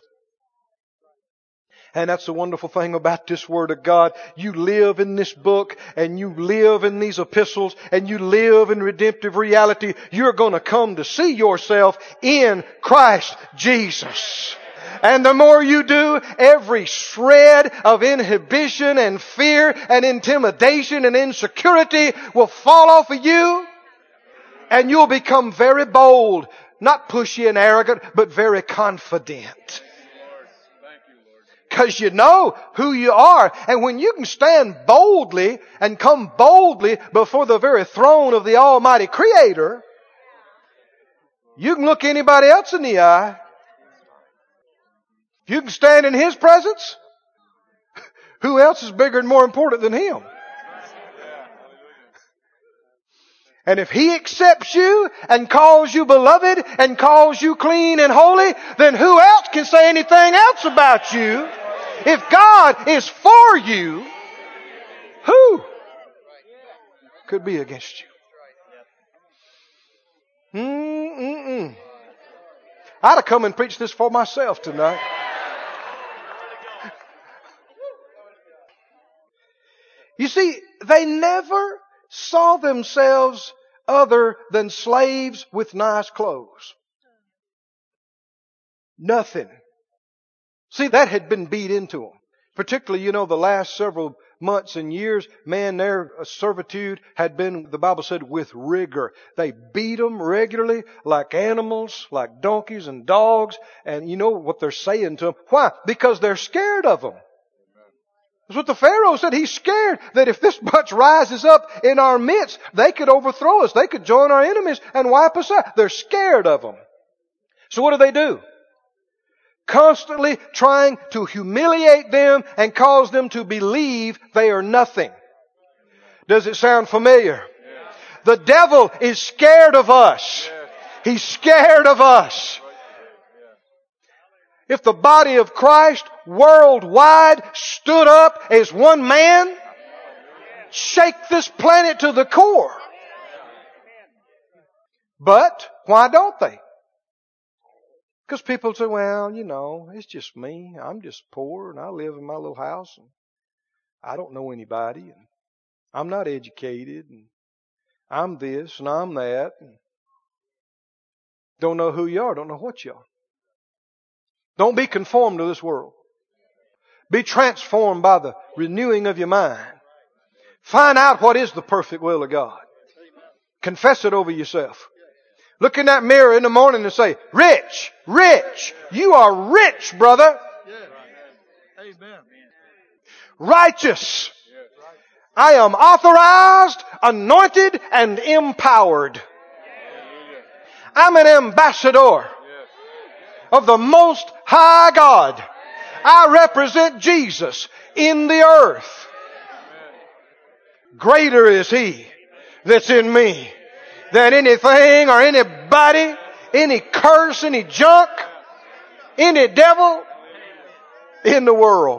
And that's the wonderful thing about this Word of God. You live in this book and you live in these epistles and you live in redemptive reality. You're going to come to see yourself in Christ Jesus. And the more you do, every shred of inhibition and fear and intimidation and insecurity will fall off of you. And you'll become very bold, not pushy and arrogant, but very confident. Because you know who you are. And when you can stand boldly and come boldly before the very throne of the Almighty Creator, you can look anybody else in the eye. You can stand in His presence. Who else is bigger and more important than Him? And if He accepts you and calls you beloved and calls you clean and holy, then who else can say anything else about you? If God is for you, who could be against you? I'd have come and preached this for myself tonight. You see, they never saw themselves other than slaves with nice clothes. Nothing. See, that had been beat into them. Particularly, the last several months and years, man, their servitude had been, the Bible said, with rigor. They beat them regularly like animals, like donkeys and dogs. And you know what they're saying to them? Why? Because they're scared of them. That's what the Pharaoh said. He's scared that if this bunch rises up in our midst, they could overthrow us. They could join our enemies and wipe us out. They're scared of them. So what do? Constantly trying to humiliate them and cause them to believe they are nothing. Does it sound familiar? Yes. The devil is scared of us. Yes. He's scared of us. If the body of Christ worldwide stood up as one man, shake this planet to the core. But why don't they? Because people say, well, you know, it's just me. I'm just poor and I live in my little house and I don't know anybody and I'm not educated and I'm this and I'm that and don't know who you are, don't know what you are. Don't be conformed to this world. Be transformed by the renewing of your mind. Find out what is the perfect will of God. Confess it over yourself. Look in that mirror in the morning and say, rich, rich. You are rich, brother.
Amen.
Righteous. I am authorized, anointed, and empowered. I'm an ambassador of the Most High God. I represent Jesus in the earth. Greater is He that's in me than anything or anybody, any curse, any junk, any devil in the world.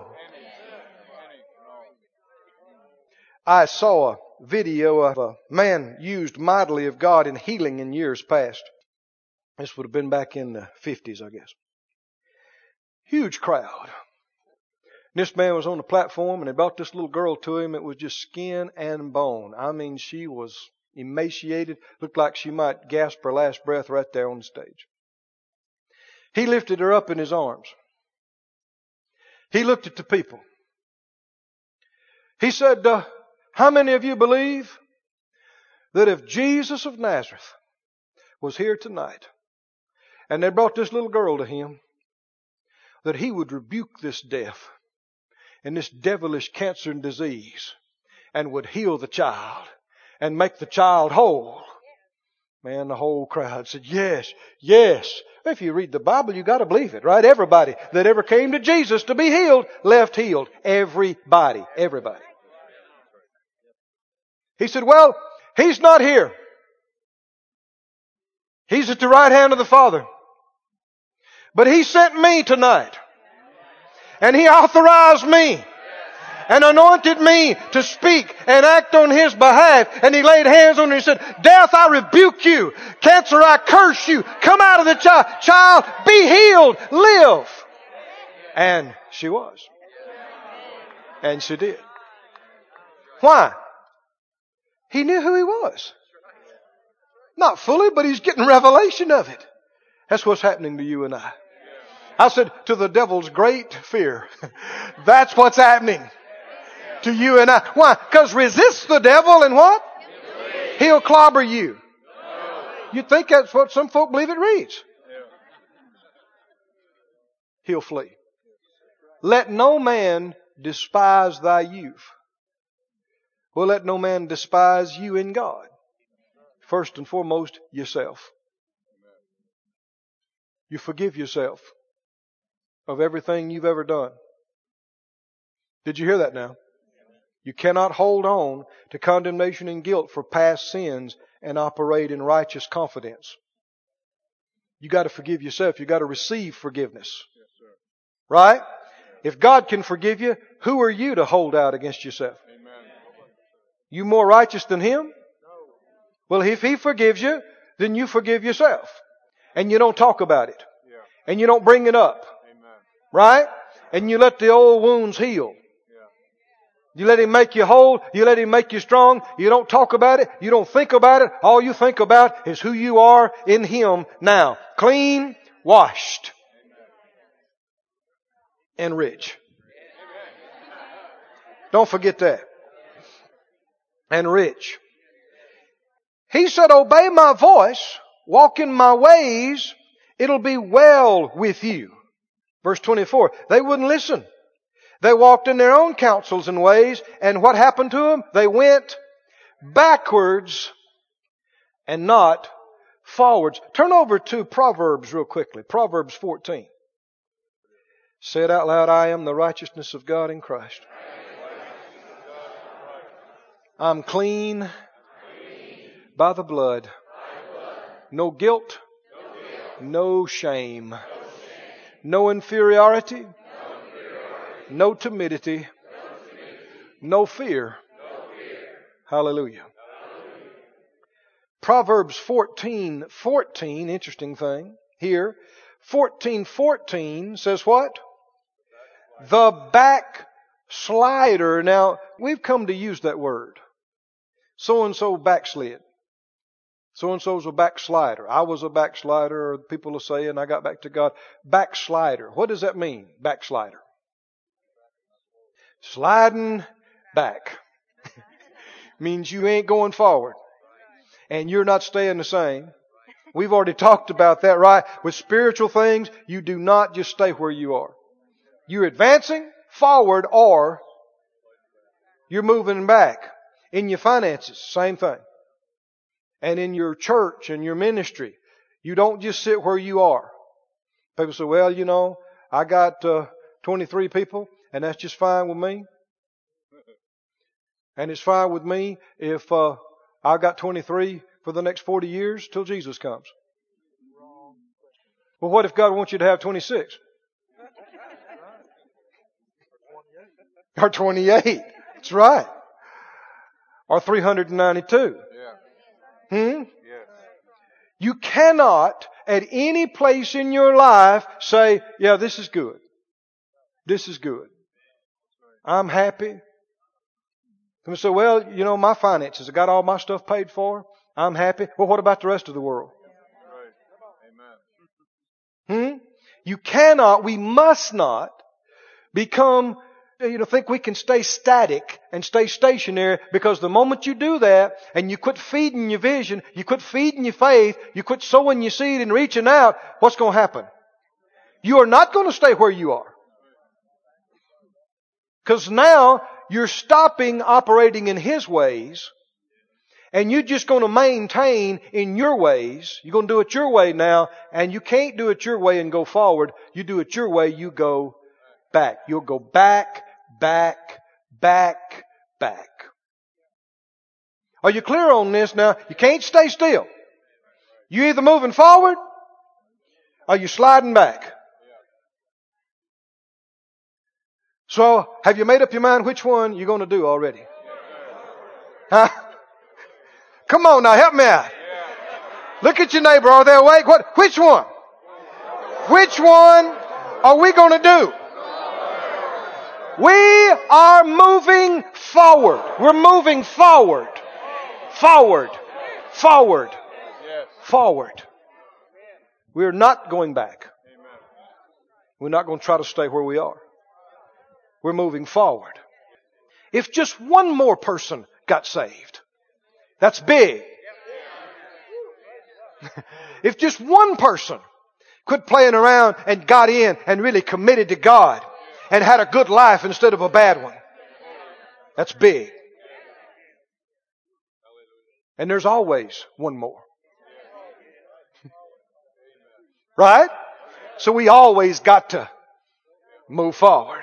I saw a video of a man used mightily of God in healing in years past. This would have been back in the 50s, I guess. Huge crowd. This man was on the platform and they brought this little girl to him. It was just skin and bone. I mean, she was emaciated. Looked like she might gasp her last breath right there on the stage. He lifted her up in His arms. He looked at the people. He said, how many of you believe that if Jesus of Nazareth was here tonight and they brought this little girl to Him, that He would rebuke this death and this devilish cancer and disease and would heal the child and make the child whole? Man, the whole crowd said, yes, yes. If you read the Bible, you got to believe it, right? Everybody that ever came to Jesus to be healed left healed. Everybody. Everybody. He said, well, He's not here. He's at the right hand of the Father. But He sent me tonight. And He authorized me and anointed me to speak and act on His behalf. And He laid hands on her and said, death, I rebuke you. Cancer, I curse you. Come out of the child. Child, be healed. Live. And she was. And she did. Why? He knew who He was. Not fully, but he's getting revelation of it. That's what's happening to you and I. I said, to the devil's great fear. That's what's happening to you and I. Why? Because resist the devil and what? He'll clobber you. You think that's what some folk believe it reads. He'll flee. Let no man despise thy youth. Well, let no man despise you in God. First and foremost, yourself. You forgive yourself of everything you've ever done. Did you hear that now? You cannot hold on to condemnation and guilt for past sins and operate in righteous confidence. You got to forgive yourself. You got to receive forgiveness. Right? If God can forgive you, who are you to hold out against yourself? You more righteous than Him? Well, if He forgives you, then you forgive yourself. And you don't talk about it. And you don't bring it up. Right? And you let the old wounds heal. You let Him make you whole. You let Him make you strong. You don't talk about it. You don't think about it. All you think about is who you are in Him now. Clean, washed, and rich. Don't forget that. And rich. He said, obey my voice, walk in my ways, it'll be well with you. Verse 24, they wouldn't listen. They walked in their own counsels and ways, and what happened to them? They went backwards and not forwards. Turn over to Proverbs real quickly. Proverbs 14. Say it out loud, I am the righteousness of God in Christ. I'm clean by the blood. No guilt. No shame. No inferiority. No timidity. No fear. Hallelujah. Proverbs 14:14, interesting thing here. 14:14 says what? The backslider. Now, we've come to use that word. So-and-so backslid. So-and-so's a backslider. I was a backslider, or people are saying I got back to God. Backslider. What does that mean, backslider? Sliding back. Means you ain't going forward. And you're not staying the same. We've already talked about that, right? With spiritual things, you do not just stay where you are. You're advancing forward or you're moving back. In your finances, same thing. And in your church and your ministry, you don't just sit where you are. People say, well, you know, I got 23 people and that's just fine with me. And it's fine with me if I've got 23 for the next 40 years till Jesus comes. Well, what if God wants you to have 26? Or 28. That's right. Or 392. You cannot at any place in your life say, yeah, this is good. This is good. I'm happy. And say, well, you know, my finances, I got all my stuff paid for. I'm happy. Well, what about the rest of the world? You cannot, we must not become, think we can stay static and stay stationary, because the moment you do that and you quit feeding your vision, you quit feeding your faith, you quit sowing your seed and reaching out, what's going to happen? You are not going to stay where you are. Because now you're stopping operating in His ways and you're just going to maintain in your ways. You're going to do it your way now, and you can't do it your way and go forward. You do it your way, you go back. You'll go back, back, back, back. Are you clear on this now? You can't stay still. You're either moving forward or you're sliding back. So, have you made up your mind which one you're going to do already? Huh? Come on now, help me out. Look at your neighbor. Are they awake? Which one? Which one are we going to do? We are moving forward. We're moving forward. Forward. Forward. Forward. We're not going back. We're not going to try to stay where we are. We're moving forward. If just one more person got saved, that's big. If just one person quit playing around and got in and really committed to God and had a good life instead of a bad one, that's big. And there's always one more. Right? So we always got to move forward.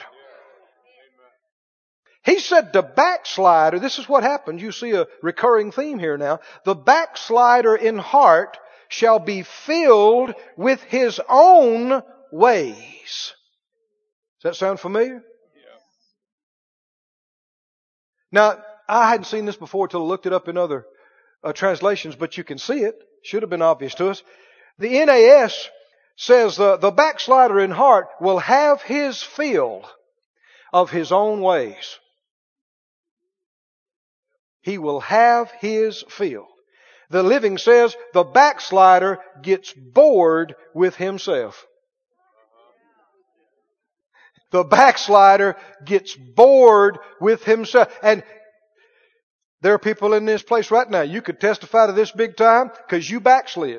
He said the backslider, this is what happens. You see a recurring theme here now. The backslider in heart shall be filled with his own ways. Does that sound familiar? Yeah. Now, I hadn't seen this before till I looked it up in other translations, but you can see it. Should have been obvious to us. The NAS says the backslider in heart will have his fill of his own ways. He will have his fill. The Living says the backslider gets bored with himself. The backslider gets bored with himself. And there are people in this place right now. You could testify to this big time because you backslid.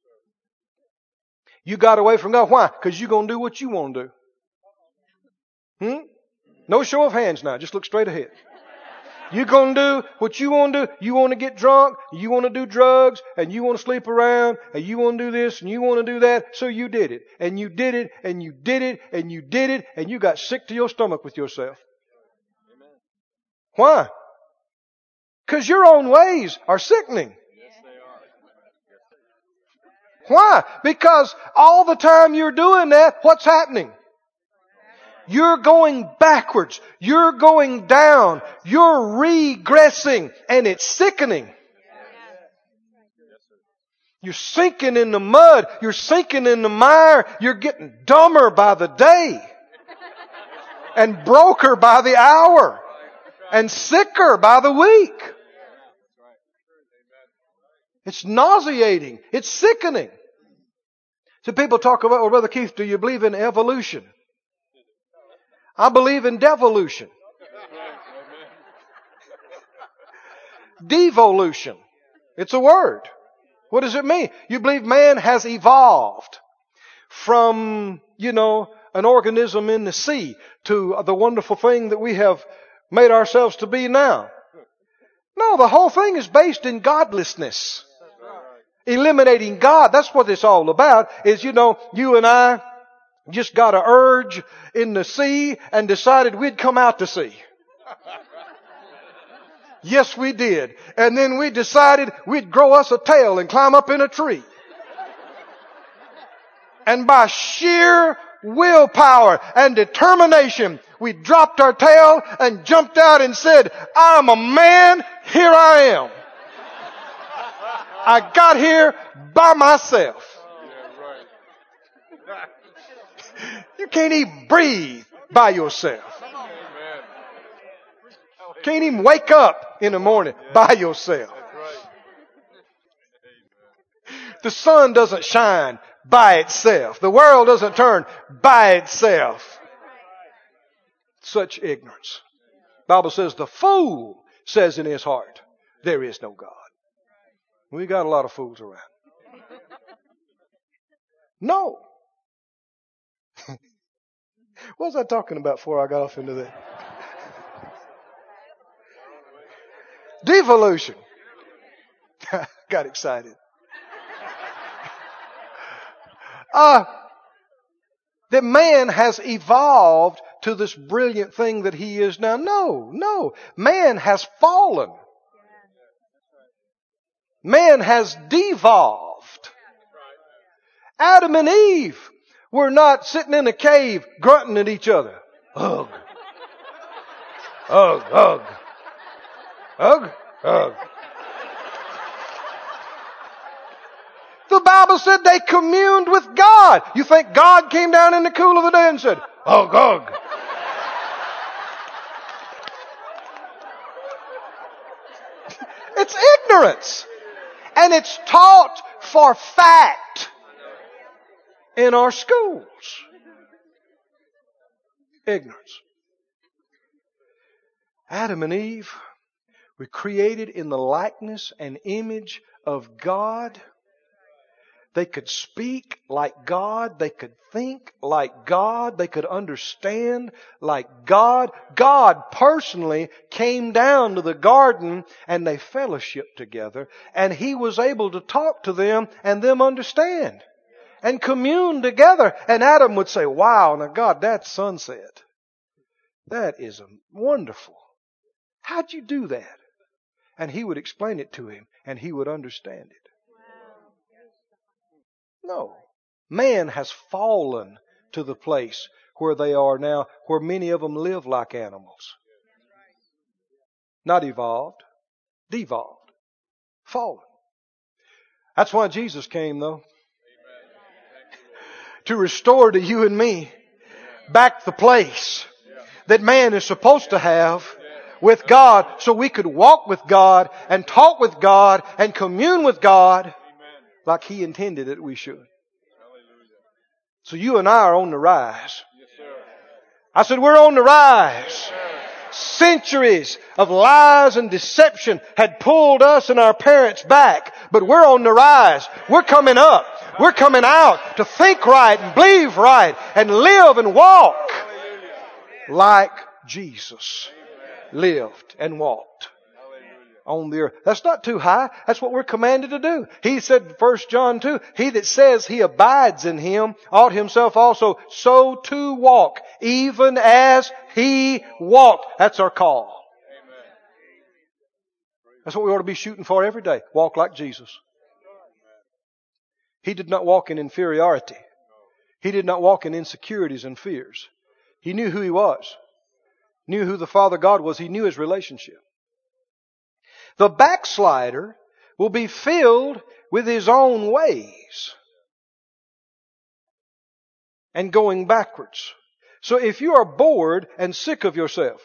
You got away from God. Why? Because you're going to do what you want to do. No show of hands now. Just look straight ahead. You're going to do what you want to do. You want to get drunk. You want to do drugs. And you want to sleep around. And you want to do this. And you want to do that. So you did it. And you did it. And you did it. And you did it. And you got sick to your stomach with yourself. Why? Because your own ways are sickening. Why? Because all the time you're doing that, what's happening? You're going backwards. You're going down. You're regressing. And it's sickening. You're sinking in the mud. You're sinking in the mire. You're getting dumber by the day. And broker by the hour. And sicker by the week. It's nauseating. It's sickening. So people talk about, well, Brother Keith, do you believe in evolution? I believe in devolution. Devolution. It's a word. What does it mean? You believe man has evolved from, an organism in the sea to the wonderful thing that we have made ourselves to be now. No, the whole thing is based in godlessness. Eliminating God. That's what it's all about. Is, you and I just got an urge in the sea and decided we'd come out to sea. Yes, we did. And then we decided we'd grow us a tail and climb up in a tree. And by sheer willpower and determination, we dropped our tail and jumped out and said, I'm a man, here I am. I got here by myself. You can't even breathe by yourself. Can't even wake up in the morning by yourself. The sun doesn't shine by itself. The world doesn't turn by itself. Such ignorance. The Bible says the fool says in his heart, there is no God. We got a lot of fools around. No. What was I talking about before I got off into that? Devolution. Got excited. That man has evolved to this brilliant thing that he is now. No. Man has fallen. Man has devolved. Adam and Eve were not sitting in a cave grunting at each other. Ugh. Ugh, ugh. Ugh, ugh. The Bible said they communed with God. You think God came down in the cool of the day and said, ugh, ugh. It's ignorance. And it's taught for fact in our schools. Ignorance. Adam and Eve were created in the likeness and image of God. They could speak like God. They could think like God. They could understand like God. God personally came down to the garden and they fellowshiped together. And He was able to talk to them and them understand. And commune together. And Adam would say, wow, now God, that's sunset. That is wonderful. How'd you do that? And He would explain it to him and he would understand it. No. Man has fallen to the place where they are now, where many of them live like animals. Not evolved, devolved, fallen. That's why Jesus came, though. To restore to you and me back the place that man is supposed to have with God, so we could walk with God and talk with God and commune with God like He intended that we should. So you and I are on the rise. I said, we're on the rise. Centuries of lies and deception had pulled us and our parents back, but we're on the rise. We're coming up. We're coming out to think right and believe right and live and walk like Jesus lived and walked on the earth. That's not too high. That's what we're commanded to do. He said, 1 John 2, he that says he abides in Him ought himself also so to walk, even as He walked. That's our call. That's what we ought to be shooting for every day. Walk like Jesus. He did not walk in inferiority. He did not walk in insecurities and fears. He knew who He was. Knew who the Father God was. He knew His relationship. The backslider will be filled with his own ways and going backwards. So if you are bored and sick of yourself,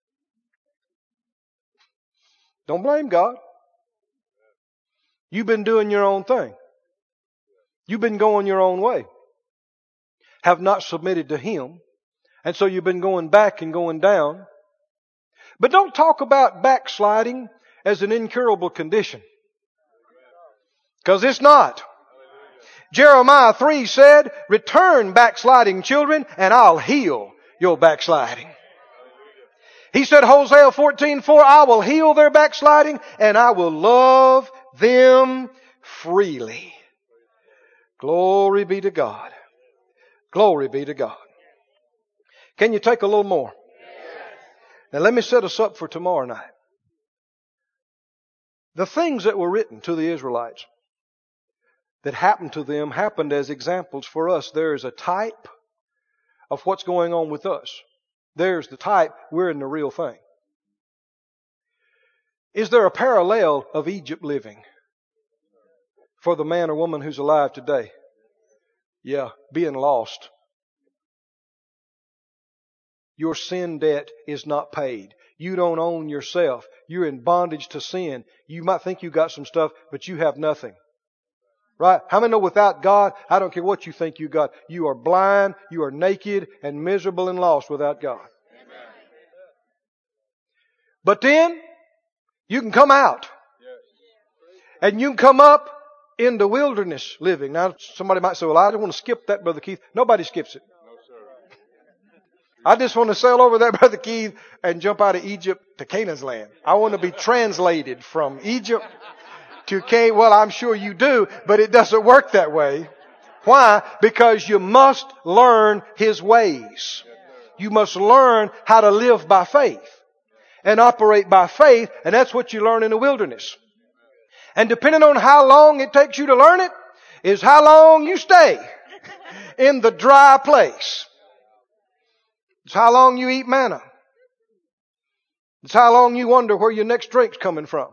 don't blame God. You've been doing your own thing. You've been going your own way. Have not submitted to Him. And so you've been going back and going down. But don't talk about backsliding as an incurable condition. Because it's not. Jeremiah 3 said, return backsliding children and I'll heal your backsliding. He said, Hosea 14:4, I will heal their backsliding and I will love them freely. Glory be to God. Glory be to God. Can you take a little more? Now let me set us up for tomorrow night. The things that were written to the Israelites that happened to them happened as examples for us. There is a type of what's going on with us. There's the type. We're in the real thing. Is there a parallel of Egypt living for the man or woman who's alive today? Yeah, being lost. Your sin debt is not paid. You don't own yourself. You're in bondage to sin. You might think you got some stuff, but you have nothing. Right? How many know without God, I don't care what you think you got, you are blind, you are naked, and miserable and lost without God. Amen. But then, you can come out. And you can come up in the wilderness living. Now, somebody might say, well, I don't want to skip that, Brother Keith. Nobody skips it. I just want to sail over there, Brother Keith, and jump out of Egypt to Canaan's land. I want to be translated from Egypt to Canaan. Well, I'm sure you do, but it doesn't work that way. Why? Because you must learn His ways. You must learn how to live by faith and operate by faith, and that's what you learn in the wilderness. And depending on how long it takes you to learn it, is how long you stay in the dry place. It's how long you eat manna. It's how long you wonder where your next drink's coming from.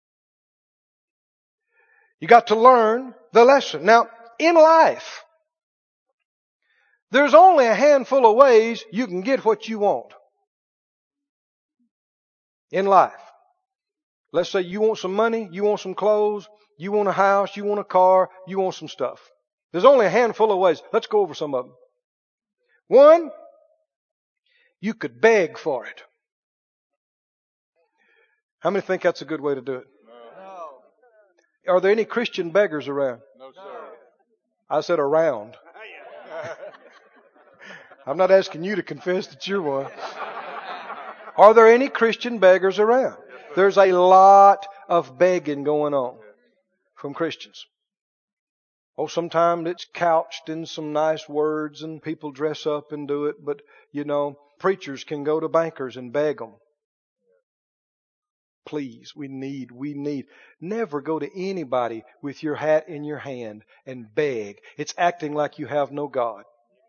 You got to learn the lesson. Now, in life, there's only a handful of ways you can get what you want. In life. Let's say you want some money, you want some clothes, you want a house, you want a car, you want some stuff. There's only a handful of ways. Let's go over some of them. One, you could beg for it. How many think that's a good way to do it? No. Are there any Christian beggars around?
No, sir.
I said around. I'm not asking you to confess that you're one. Are there any Christian beggars around? There's a lot of begging going on from Christians. Oh, sometimes it's couched in some nice words and people dress up and do it. But, you know, preachers can go to bankers and beg them. Please, we need. Never go to anybody with your hat in your hand and beg. It's acting like you have no God.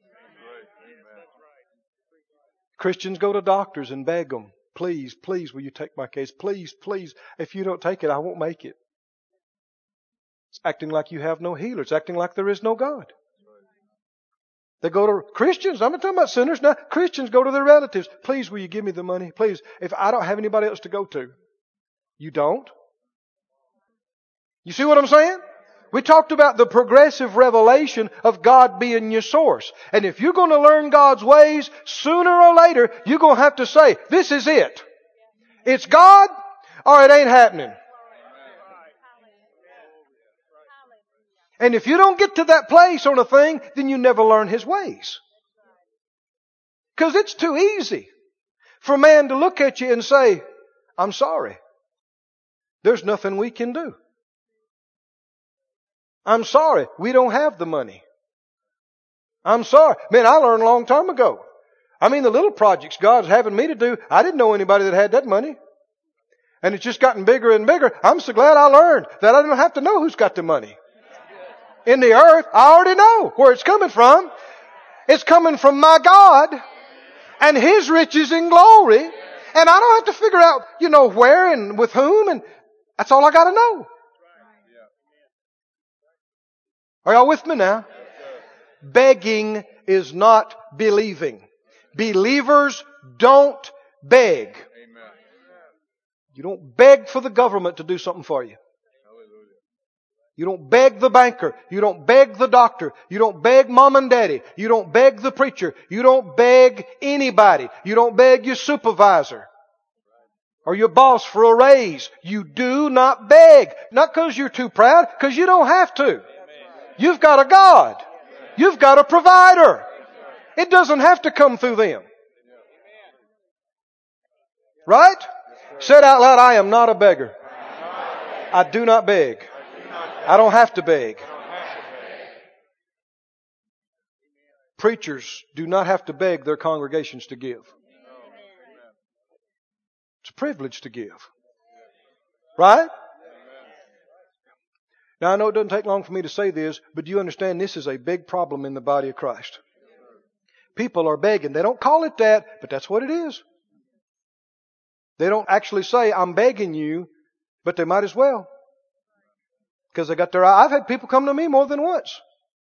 Christians go to doctors and beg them. Please, will you take my case? Please. If you don't take it, I won't make it. It's acting like you have no healer. It's acting like there is no God. They go to Christians. I'm not talking about sinners now. Christians go to their relatives. Please, will you give me the money? Please. If I don't have anybody else to go to. You don't? You see what I'm saying? We talked about the progressive revelation of God being your source. And if you're going to learn God's ways, sooner or later, you're going to have to say, this is it. It's God or it ain't happening. And if you don't get to that place on a thing, then you never learn His ways. Because it's too easy for man to look at you and say, I'm sorry. There's nothing we can do. I'm sorry. We don't have the money. I'm sorry. Man, I learned a long time ago. I mean, the little projects God's having me to do, I didn't know anybody that had that money. And it's just gotten bigger and bigger. I'm so glad I learned that I don't have to know who's got the money. In the earth, I already know where it's coming from. It's coming from my God and His riches and glory. And I don't have to figure out, where and with whom. And that's all I got to know. Are y'all with me now? Begging is not believing. Believers don't beg. You don't beg for the government to do something for you. You don't beg the banker. You don't beg the doctor. You don't beg mom and daddy. You don't beg the preacher. You don't beg anybody. You don't beg your supervisor or your boss for a raise. You do not beg. Not because you're too proud, because you don't have to. You've got a God. You've got a provider. It doesn't have to come through them. Right? Say it out loud, I am not a beggar. I do not beg. I don't have to beg. Preachers do not have to beg their congregations to give. It's a privilege to give. Right? Now I know it doesn't take long for me to say this, but do you understand this is a big problem in the body of Christ? People are begging. They don't call it that, but that's what it is. They don't actually say, I'm begging you, but they might as well. Because they got their eye. I've had people come to me more than once.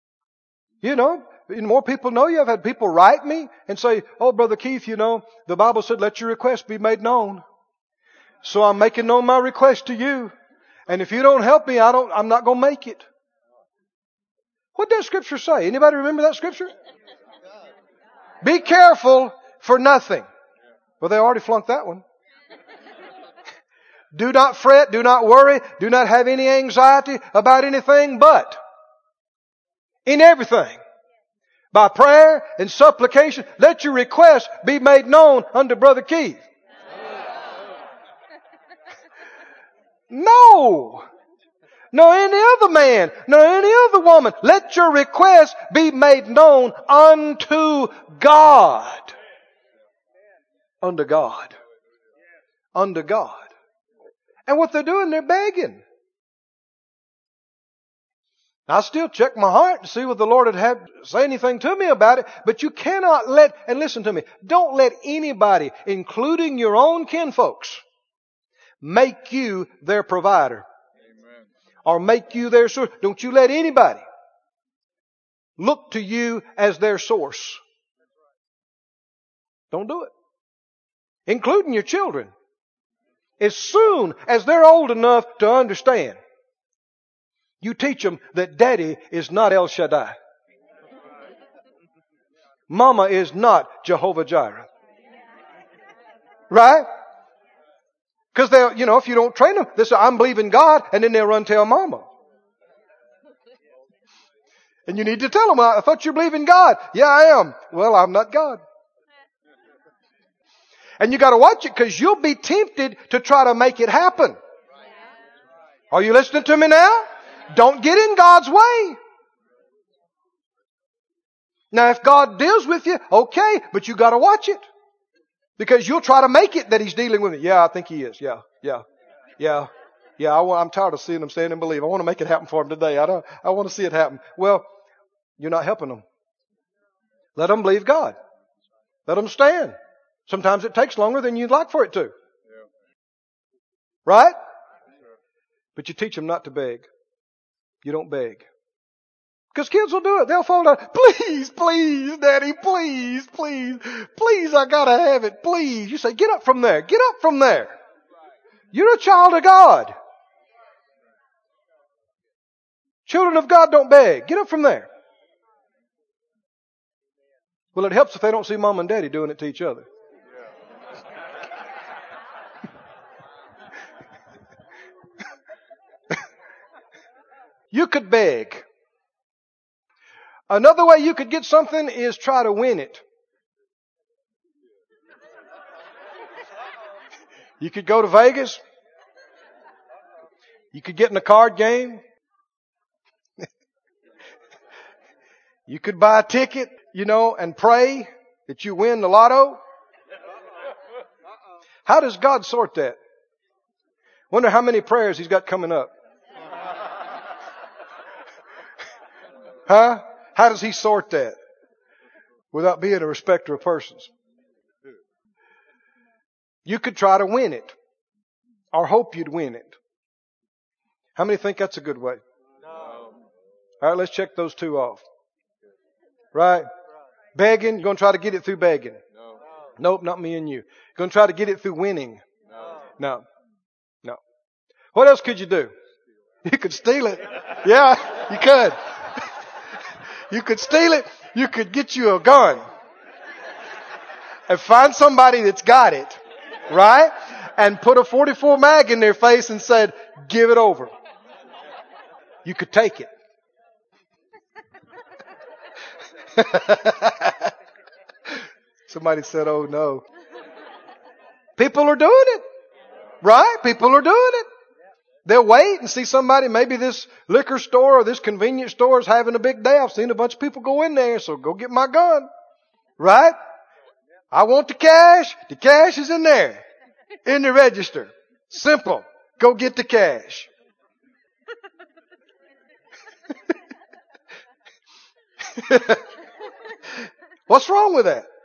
More people know you. I've had people write me and say, oh, Brother Keith, the Bible said, let your request be made known. So I'm making known my request to you. And if you don't help me, I'm not going to make it. What does Scripture say? Anybody remember that Scripture? Be careful for nothing. Well, they already flunked that one. Do not fret, do not worry, do not have any anxiety about anything, but in everything, by prayer and supplication, let your requests be made known unto Brother Keith. No. No any other man, no any other woman. Let your requests be made known unto God. Unto God. Unto God. And what they're doing, they're begging. I still check my heart to see what the Lord would have say anything to me about it. But you cannot and listen to me, don't let anybody, including your own kinfolks, make you their provider. Amen. Or make you their source. Don't you let anybody look to you as their source. Don't do it. Including your children. As soon as they're old enough to understand, you teach them that Daddy is not El Shaddai. Mama is not Jehovah Jireh. Right? Because they'll, if you don't train them, they say, I'm believing God, and then they'll run tell Mama. And you need to tell them, I thought you believe in God. Yeah, I am. Well, I'm not God. And you got to watch it because you'll be tempted to try to make it happen. Are you listening to me now? Don't get in God's way. Now, if God deals with you, okay, but you got to watch it. Because you'll try to make it that He's dealing with me. Yeah, I think He is. Yeah. I'm tired of seeing them stand and believe. I want to make it happen for them today. I want to see it happen. Well, you're not helping them. Let them believe God. Let them stand. Sometimes it takes longer than you'd like for it to. Right? But you teach them not to beg. You don't beg. Because kids will do it. They'll fall down. Please, please, Daddy, please, please. Please, I gotta have it. Please. You say, get up from there. Get up from there. You're a child of God. Children of God don't beg. Get up from there. Well, it helps if they don't see mom and daddy doing it to each other. You could beg. Another way you could get something is try to win it. You could go to Vegas. You could get in a card game. You could buy a ticket, and pray that you win the lotto. How does God sort that? Wonder how many prayers He's got coming up. Huh? How does He sort that? Without being a respecter of persons. You could try to win it. Or hope you'd win it. How many think that's a good way? No. All right, let's check those two off. Right? Begging, you're going to try to get it through begging. No. Nope, not me and you. Going to try to get it through winning. No. What else could you do? You could steal it. Yeah, you could. You could steal it. You could get you a gun. And find somebody that's got it. Right? And put a 44 mag in their face and said, give it over. You could take it. Somebody said, oh no. People are doing it. Right? People are doing it. They'll wait and see somebody, maybe this liquor store or this convenience store is having a big day. I've seen a bunch of people go in there, so go get my gun. Right? I want the cash. The cash is in there. In the register. Simple. Go get the cash. What's wrong with that?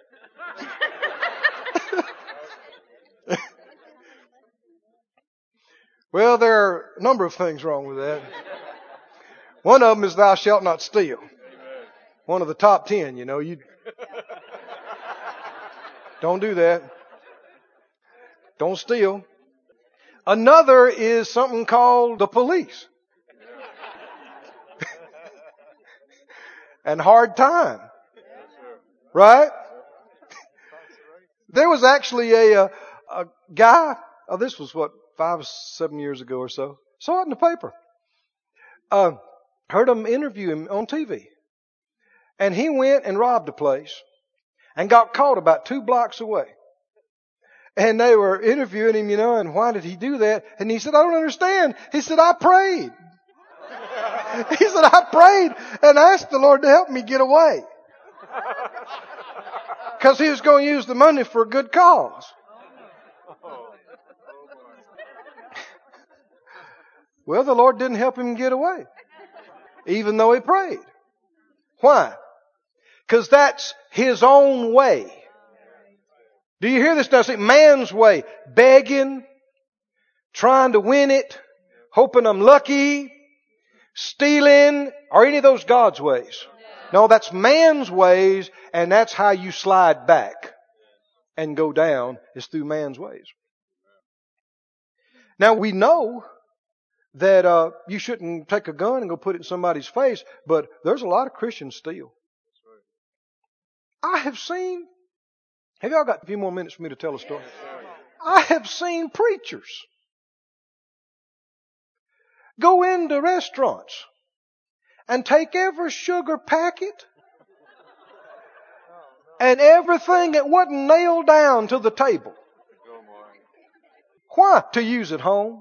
Well, there are a number of things wrong with that. One of them is thou shalt not steal. One of the top 10, you don't do that. Don't steal. Another is something called the police. And hard time. Right? There was actually a guy, this was 5-7 years ago or so. Saw it in the paper. Heard him interview him on TV. And he went and robbed a place and got caught about 2 blocks away. And they were interviewing him, and why did he do that? And he said, I don't understand. He said, I prayed. He said, I prayed and asked the Lord to help me get away. Because he was going to use the money for a good cause. Well, the Lord didn't help him get away. Even though he prayed. Why? Because that's his own way. Do you hear this now? See, man's way. Begging. Trying to win it. Hoping I'm lucky. Stealing. Are any of those God's ways? No, that's man's ways, and that's how you slide back and go down, is through man's ways. Now we know that you shouldn't take a gun and go put it in somebody's face, but there's a lot of Christians steal. I have seen, have y'all got a few more minutes for me to tell a story? I have seen preachers go into restaurants and take every sugar packet and everything that wasn't nailed down to the table. Why? To use at home.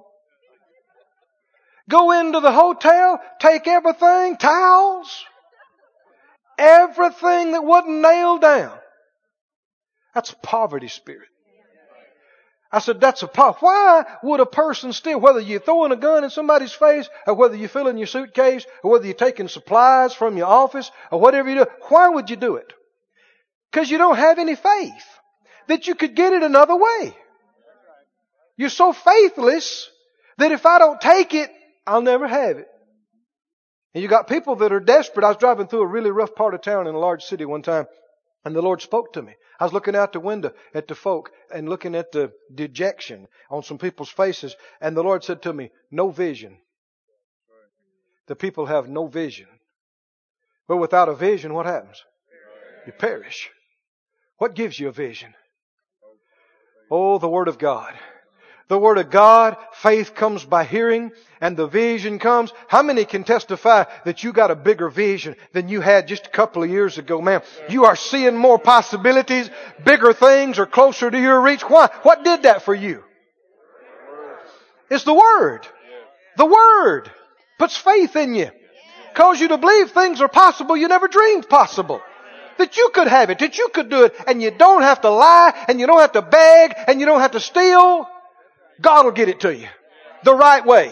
Go into the hotel, take everything, towels, everything that wasn't nailed down. That's a poverty spirit. I said, why would a person steal? Whether you're throwing a gun in somebody's face, or whether you're filling your suitcase, or whether you're taking supplies from your office, or whatever you do, why would you do it? Because you don't have any faith that you could get it another way. You're so faithless that if I don't take it, I'll never have it. And you got people that are desperate. I was driving through a really rough part of town in a large city one time, and the Lord spoke to me. I was looking out the window at the folk and looking at the dejection on some people's faces. And the Lord said to me, no vision. The people have no vision. But without a vision, what happens? You perish. What gives you a vision? Oh, the Word of God. The Word of God, faith comes by hearing, and the vision comes. How many can testify that you got a bigger vision than you had just a couple of years ago, man? You are seeing more possibilities, bigger things are closer to your reach. Why? What did that for you? It's the Word. The Word puts faith in you. Cause you to believe things are possible you never dreamed possible. That you could have it, that you could do it, and you don't have to lie, and you don't have to beg, and you don't have to steal. God will get it to you the right way.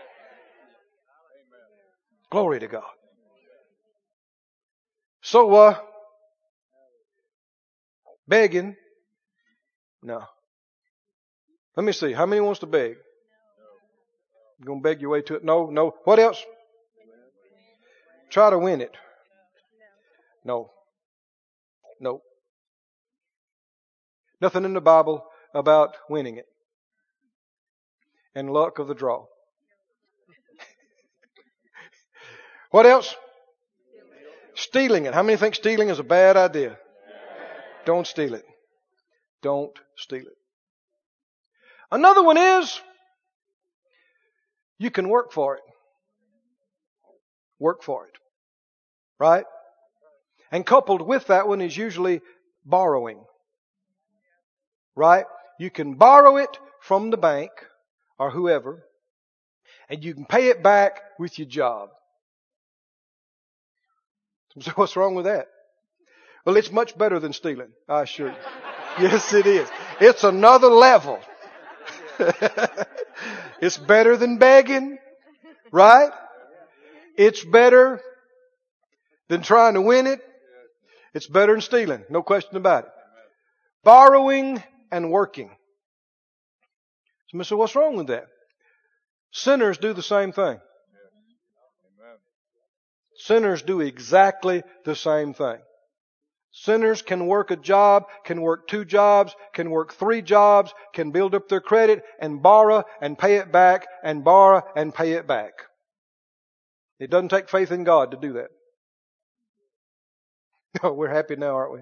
Glory to God. So, begging. No. Let me see. How many wants to beg? You're going to beg your way to it? No. What else? Try to win it. No. Nothing in the Bible about winning it. And luck of the draw. What else? Stealing it. How many think stealing is a bad idea? Don't steal it. Don't steal it. Another one is you can work for it. Work for it. Right? And coupled with that one is usually borrowing. Right? You can borrow it from the bank or whoever, and you can pay it back with your job. So what's wrong with that? Well, it's much better than stealing, I assure you. Yes, it is. It's another level. It's better than begging, right? It's better than trying to win it. It's better than stealing, no question about it. Borrowing and working. So what's wrong with that? Sinners do the same thing. Sinners do exactly the same thing. Sinners can work a job, can work 2 jobs, can work 3 jobs, can build up their credit and borrow and pay it back and borrow and pay it back. It doesn't take faith in God to do that. Oh, we're happy now, aren't we?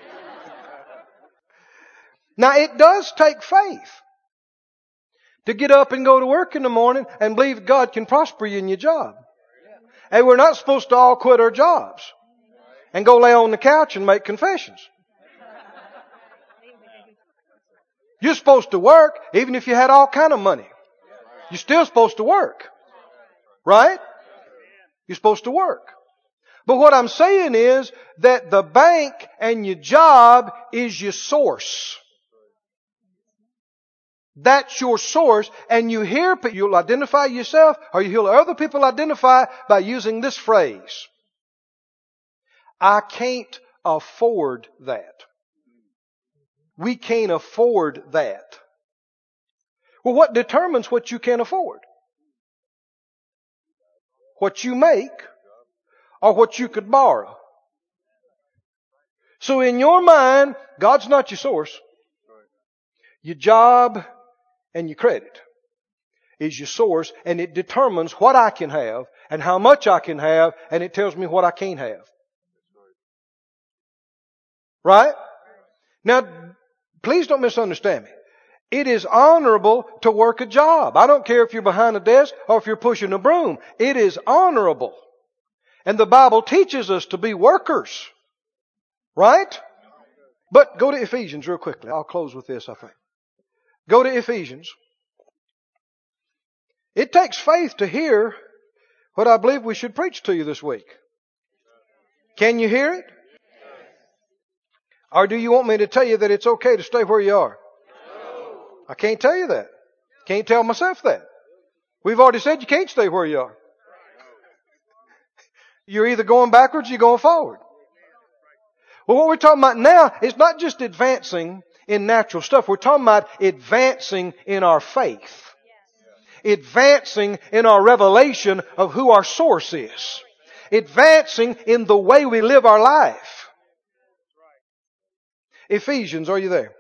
Now, it does take faith to get up and go to work in the morning and believe God can prosper you in your job. And we're not supposed to all quit our jobs and go lay on the couch and make confessions. You're supposed to work even if you had all kind of money. You're still supposed to work. Right? You're supposed to work. But what I'm saying is that the bank and your job is your source. That's your source. And you'll identify yourself, or you hear other people identify by using this phrase. I can't afford that. We can't afford that. Well, what determines what you can afford? What you make or what you could borrow. So in your mind, God's not your source. Your job and your credit is your source, and it determines what I can have and how much I can have, and it tells me what I can't have. Right? Now, please don't misunderstand me. It is honorable to work a job. I don't care if you're behind a desk or if you're pushing a broom. It is honorable. And the Bible teaches us to be workers. Right? But go to Ephesians real quickly. I'll close with this, I think. Go to Ephesians. It takes faith to hear what I believe we should preach to you this week. Can you hear it? Or do you want me to tell you that it's okay to stay where you are? I can't tell you that. Can't tell myself that. We've already said you can't stay where you are. You're either going backwards or you're going forward. Well, what we're talking about now is not just advancing in natural stuff. We're talking about advancing in our faith. Advancing in our revelation of who our source is. Advancing in the way we live our life. Ephesians, are you there?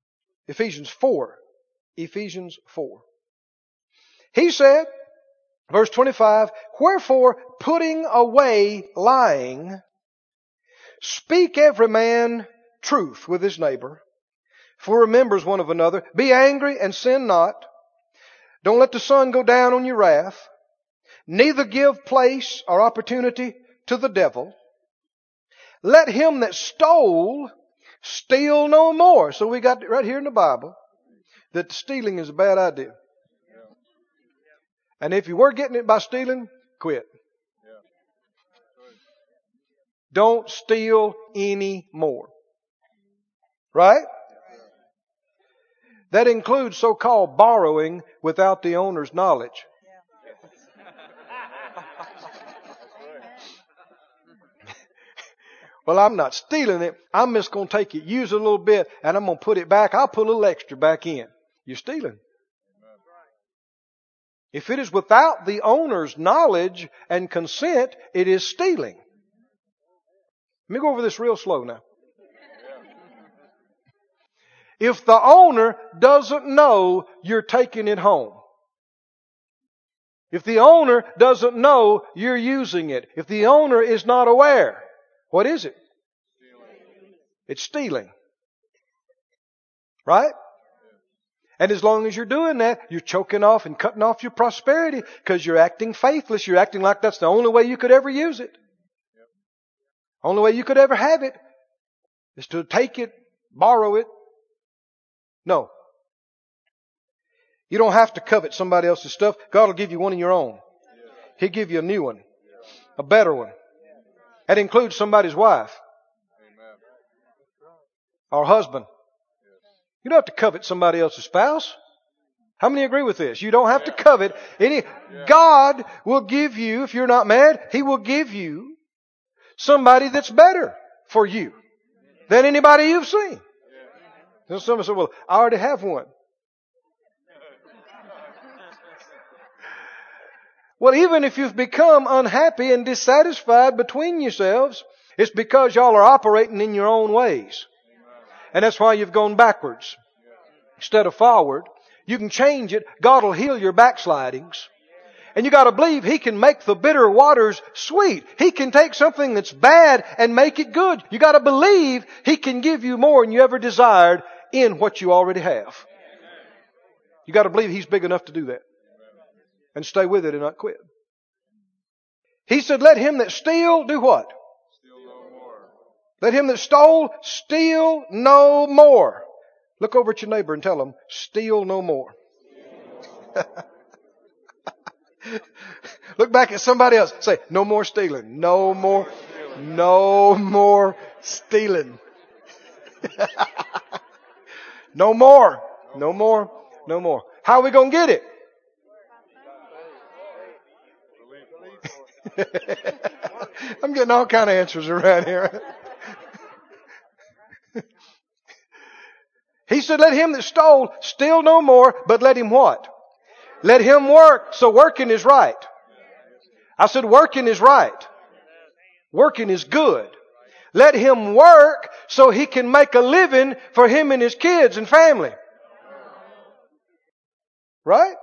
Ephesians 4. Ephesians 4. He said, Verse 25, wherefore, putting away lying, speak every man truth with his neighbor, for remembers one of another. Be angry and sin not. Don't let the sun go down on your wrath. Neither give place or opportunity to the devil. Let him that stole steal no more. So we got right here in the Bible that stealing is a bad idea. And if you were getting it by stealing, quit. Don't steal any more. Right? That includes so-called borrowing without the owner's knowledge. Well, I'm not stealing it. I'm just going to take it, use it a little bit, and I'm going to put it back. I'll put a little extra back in. You're stealing. If it is without the owner's knowledge and consent, it is stealing. Let me go over this real slow now. If the owner doesn't know you're taking it home, if the owner doesn't know you're using it, if the owner is not aware, what is it? It's stealing. Right? And as long as you're doing that, you're choking off and cutting off your prosperity because you're acting faithless. You're acting like that's the only way you could ever use it. Only way you could ever have it is to take it, borrow it. No. You don't have to covet somebody else's stuff. God will give you one of your own. He'll give you a new one. A better one. That includes somebody's wife. Or husband. You don't have to covet somebody else's spouse. How many agree with this? You don't have to covet any. God will give you, if you're not married, He will give you somebody that's better for you than anybody you've seen. And someone said, well, I already have one. Well, even if you've become unhappy and dissatisfied between yourselves, it's because y'all are operating in your own ways. And that's why you've gone backwards instead of forward. You can change it. God will heal your backslidings. And you got to believe He can make the bitter waters sweet. He can take something that's bad and make it good. You got to believe He can give you more than you ever desired in what you already have. You got to believe He's big enough to do that. And stay with it and not quit. He said, let him that steal do what? Steal no more. Let him that stole steal no more. Look over at your neighbor and tell him, steal no more. Look back at somebody else. Say, no more stealing. No more. No more stealing. No more. No more. No more. How are we going to get it? I'm getting all kind of answers around here. He said, let him that stole steal no more, but let him what? Let him work. So working is right. I said working is right. Working is good. Let him work so he can make a living for him and his kids and family. Right?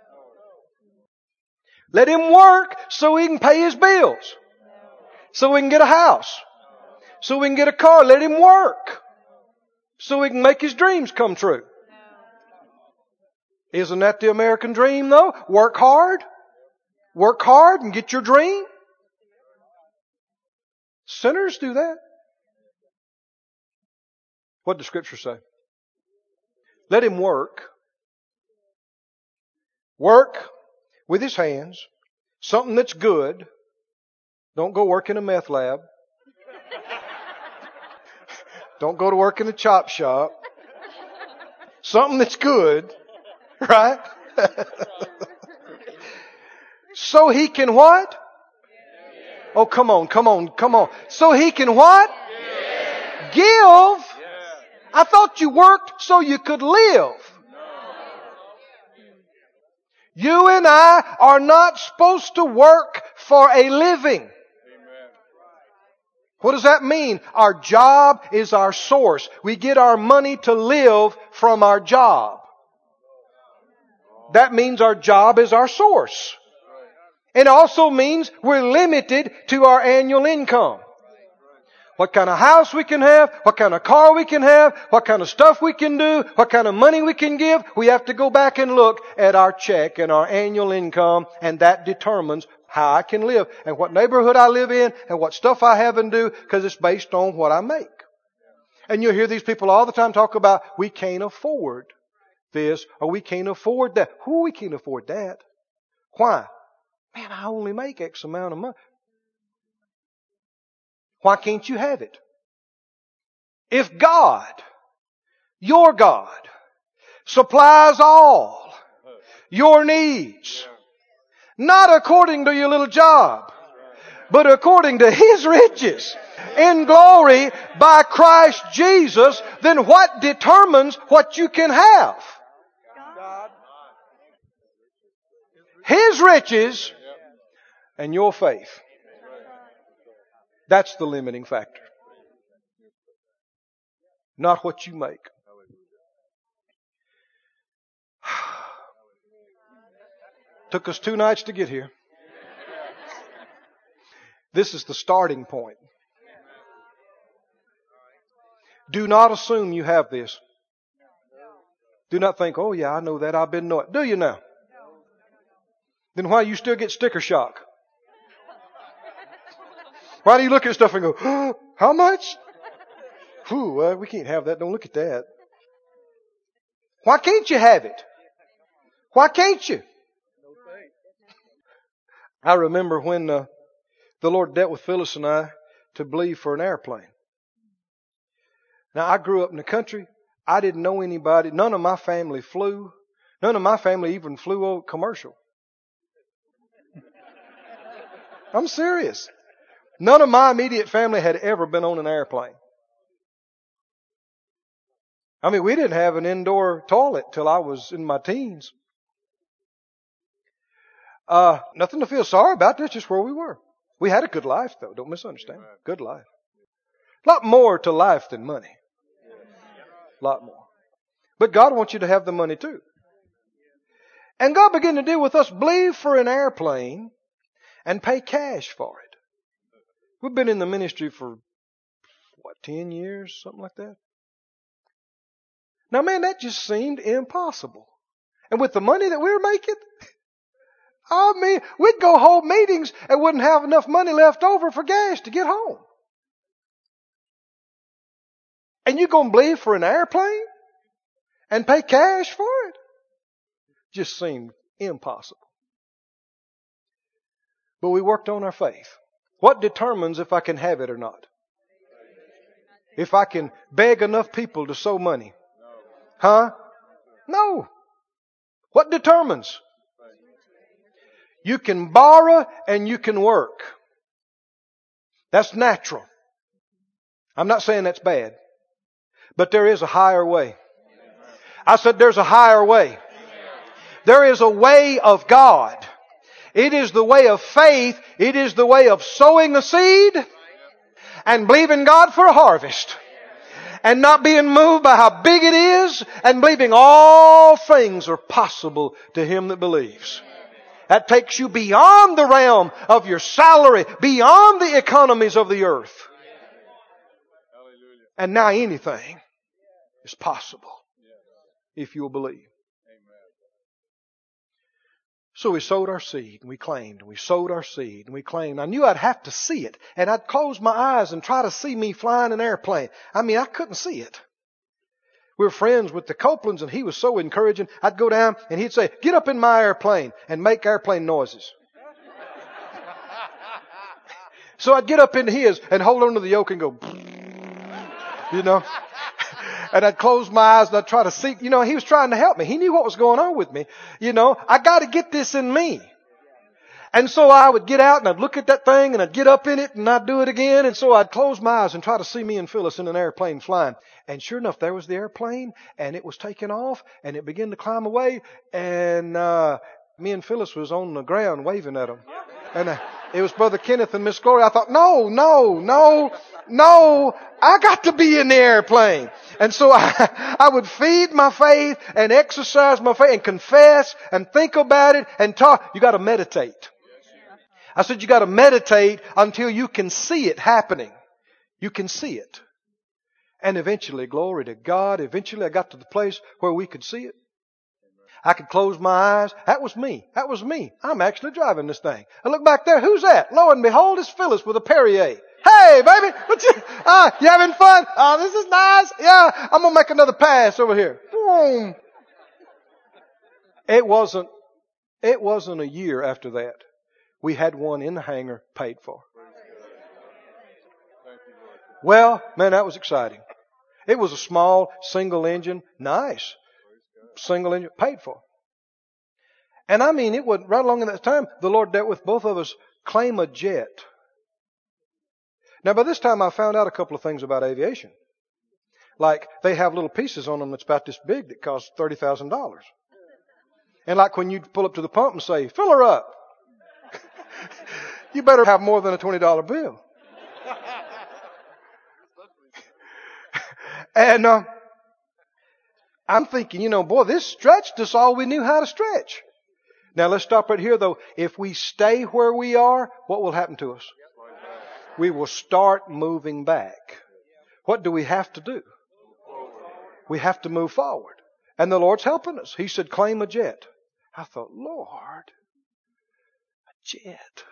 Let him work so he can pay his bills. So he can get a house. So he can get a car. Let him work so he can make his dreams come true. Isn't that the American dream though? Work hard. Work hard and get your dream. Sinners do that. What does Scripture say? Let him work. Work with his hands. Something that's good. Don't go work in a meth lab. Don't go to work in a chop shop. Something that's good. Right? So he can what? Oh, come on. So he can what? Give? I thought you worked so you could live. You and I are not supposed to work for a living. What does that mean? Our job is our source. We get our money to live from our job. That means our job is our source. It also means we're limited to our annual income. What kind of house we can have, what kind of car we can have, what kind of stuff we can do, what kind of money we can give. We have to go back and look at our check and our annual income, and that determines how I can live and what neighborhood I live in and what stuff I have and do, because it's based on what I make. And you'll hear these people all the time talk about, we can't afford this or we can't afford that. Who we can't afford that? Why? Man, I only make X amount of money. Why can't you have it? If God, your God, supplies all your needs, not according to your little job, but according to His riches in glory by Christ Jesus, then what determines what you can have? His riches and your faith. That's the limiting factor. Not what you make. Took us 2 nights to get here. This is the starting point. Do not assume you have this. Do not think, oh yeah, I know that. I've been knowing it. Do you now? Then why you still get sticker shock? Why do you look at stuff and go, oh, how much? Whew, we can't have that. Don't look at that. Why can't you have it? Why can't you? I remember when the Lord dealt with Phyllis and I to believe for an airplane. Now, I grew up in the country. I didn't know anybody. None of my family flew. None of my family even flew a commercial. I'm serious. None of my immediate family had ever been on an airplane. I mean, we didn't have an indoor toilet till I was in my teens. Nothing to feel sorry about. That's just where we were. We had a good life, though. Don't misunderstand. Good life. A lot more to life than money. A lot more. But God wants you to have the money too. And God began to deal with us, believe for an airplane and pay cash for it. We've been in the ministry for, 10 years? Something like that. Now, man, that just seemed impossible. And with the money that we were making, I mean, we'd go hold meetings and wouldn't have enough money left over for gas to get home. And you're going to believe for an airplane and pay cash for it? Just seemed impossible. But we worked on our faith. What determines if I can have it or not? If I can beg enough people to sow money? Huh? No. What determines? You can borrow and you can work. That's natural. I'm not saying that's bad. But there is a higher way. I said there's a higher way. There is a way of God. It is the way of faith. It is the way of sowing a seed and believing God for a harvest. And not being moved by how big it is, and believing all things are possible to him that believes. That takes you beyond the realm of your salary, beyond the economies of the earth. And now anything is possible if you'll believe. So we sowed our seed and we claimed, and we sowed our seed and we claimed. I knew I'd have to see it, and I'd close my eyes and try to see me flying an airplane. I mean, I couldn't see it. We were friends with the Copelands, and he was so encouraging. I'd go down and he'd say, get up in my airplane and make airplane noises. So I'd get up into his and hold on to the yoke and go, you know. And I'd close my eyes and I'd try to see. You know, he was trying to help me. He knew what was going on with me. You know, I got to get this in me. And so I would get out and I'd look at that thing and I'd get up in it and I'd do it again. And so I'd close my eyes and try to see me and Phyllis in an airplane flying. And sure enough, there was the airplane and it was taking off and it began to climb away. And me and Phyllis was on the ground waving at him. And it was Brother Kenneth and Miss Gloria. I thought, no, I got to be in the airplane. And so I would feed my faith and exercise my faith and confess and think about it and talk. You got to meditate. I said, you got to meditate until you can see it happening. You can see it. And eventually, glory to God, eventually I got to the place where we could see it. I could close my eyes. That was me. That was me. I'm actually driving this thing. I look back there. Who's that? Lo and behold, it's Phyllis with a Perrier. Hey, baby. You having fun? Oh, this is nice. Yeah, I'm going to make another pass over here. Boom. It wasn't a year after that. We had one in the hangar paid for. Well, man, that was exciting. It was a small single engine. Nice. Single engine paid for. And I mean, it wasn't right along in that time, the Lord dealt with both of us. Claim a jet. Now, by this time, I found out a couple of things about aviation. Like, they have little pieces on them that's about this big that cost $30,000. And like when you pull up to the pump and say, fill her up. You better have more than a $20 bill. And I'm thinking, boy, this stretched us all we knew how to stretch. Now, let's stop right here, though. If we stay where we are, what will happen to us? We will start moving back. What do we have to do? We have to move forward. And the Lord's helping us. He said, claim a jet. I thought, Lord, a jet.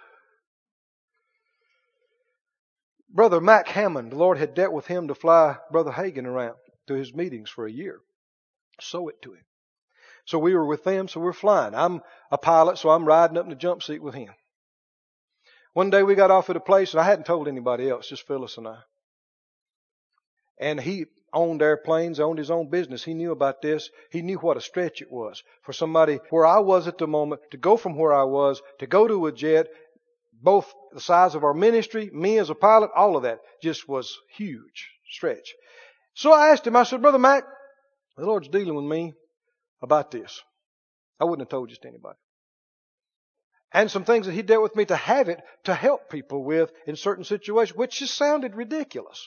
Brother Mac Hammond, the Lord had dealt with him to fly Brother Hagin around to his meetings for a year. Sow it to him. So we were with them, so we're flying. I'm a pilot, so I'm riding up in the jump seat with him. One day we got off at a place, and I hadn't told anybody else, just Phyllis and I. And he owned airplanes, owned his own business. He knew about this. He knew what a stretch it was for somebody where I was at the moment to go from where I was to go to a jet. Both the size of our ministry, me as a pilot, all of that just was huge stretch. So I asked him, I said, Brother Mac, the Lord's dealing with me about this. I wouldn't have told just anybody. And some things that he dealt with me to have it to help people with in certain situations, which just sounded ridiculous.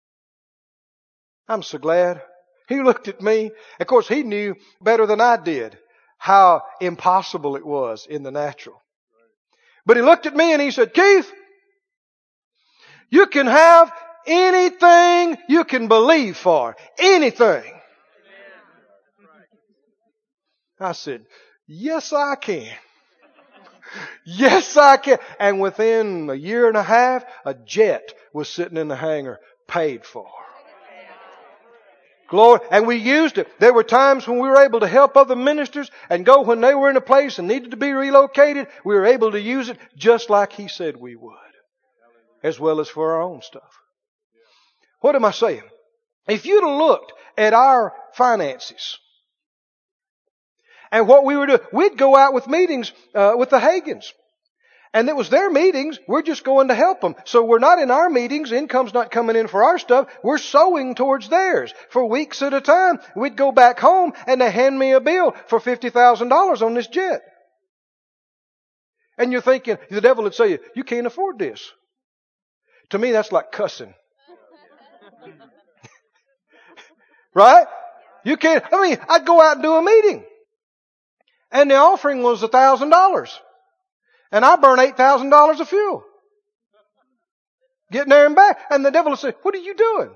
I'm so glad. He looked at me. Of course, he knew better than I did how impossible it was in the natural. But he looked at me and he said, Keith, you can have anything you can believe for. Anything. I said, yes, I can. Yes, I can. And within a year and a half, a jet was sitting in the hangar paid for. Glory. And we used it. There were times when we were able to help other ministers and go when they were in a place and needed to be relocated. We were able to use it just like He said we would. As well as for our own stuff. What am I saying? If you'd have looked at our finances and what we were doing, we'd go out with meetings with the Hagins. And it was their meetings. We're just going to help them. So we're not in our meetings. Income's not coming in for our stuff. We're sowing towards theirs. For weeks at a time, we'd go back home and they hand me a bill for $50,000 on this jet. And you're thinking, the devil would say, you can't afford this. To me, that's like cussing. Right? You can't. I'd go out and do a meeting. And the offering was $1,000. And I burn $8,000 of fuel. Getting there and back. And the devil will say, what are you doing?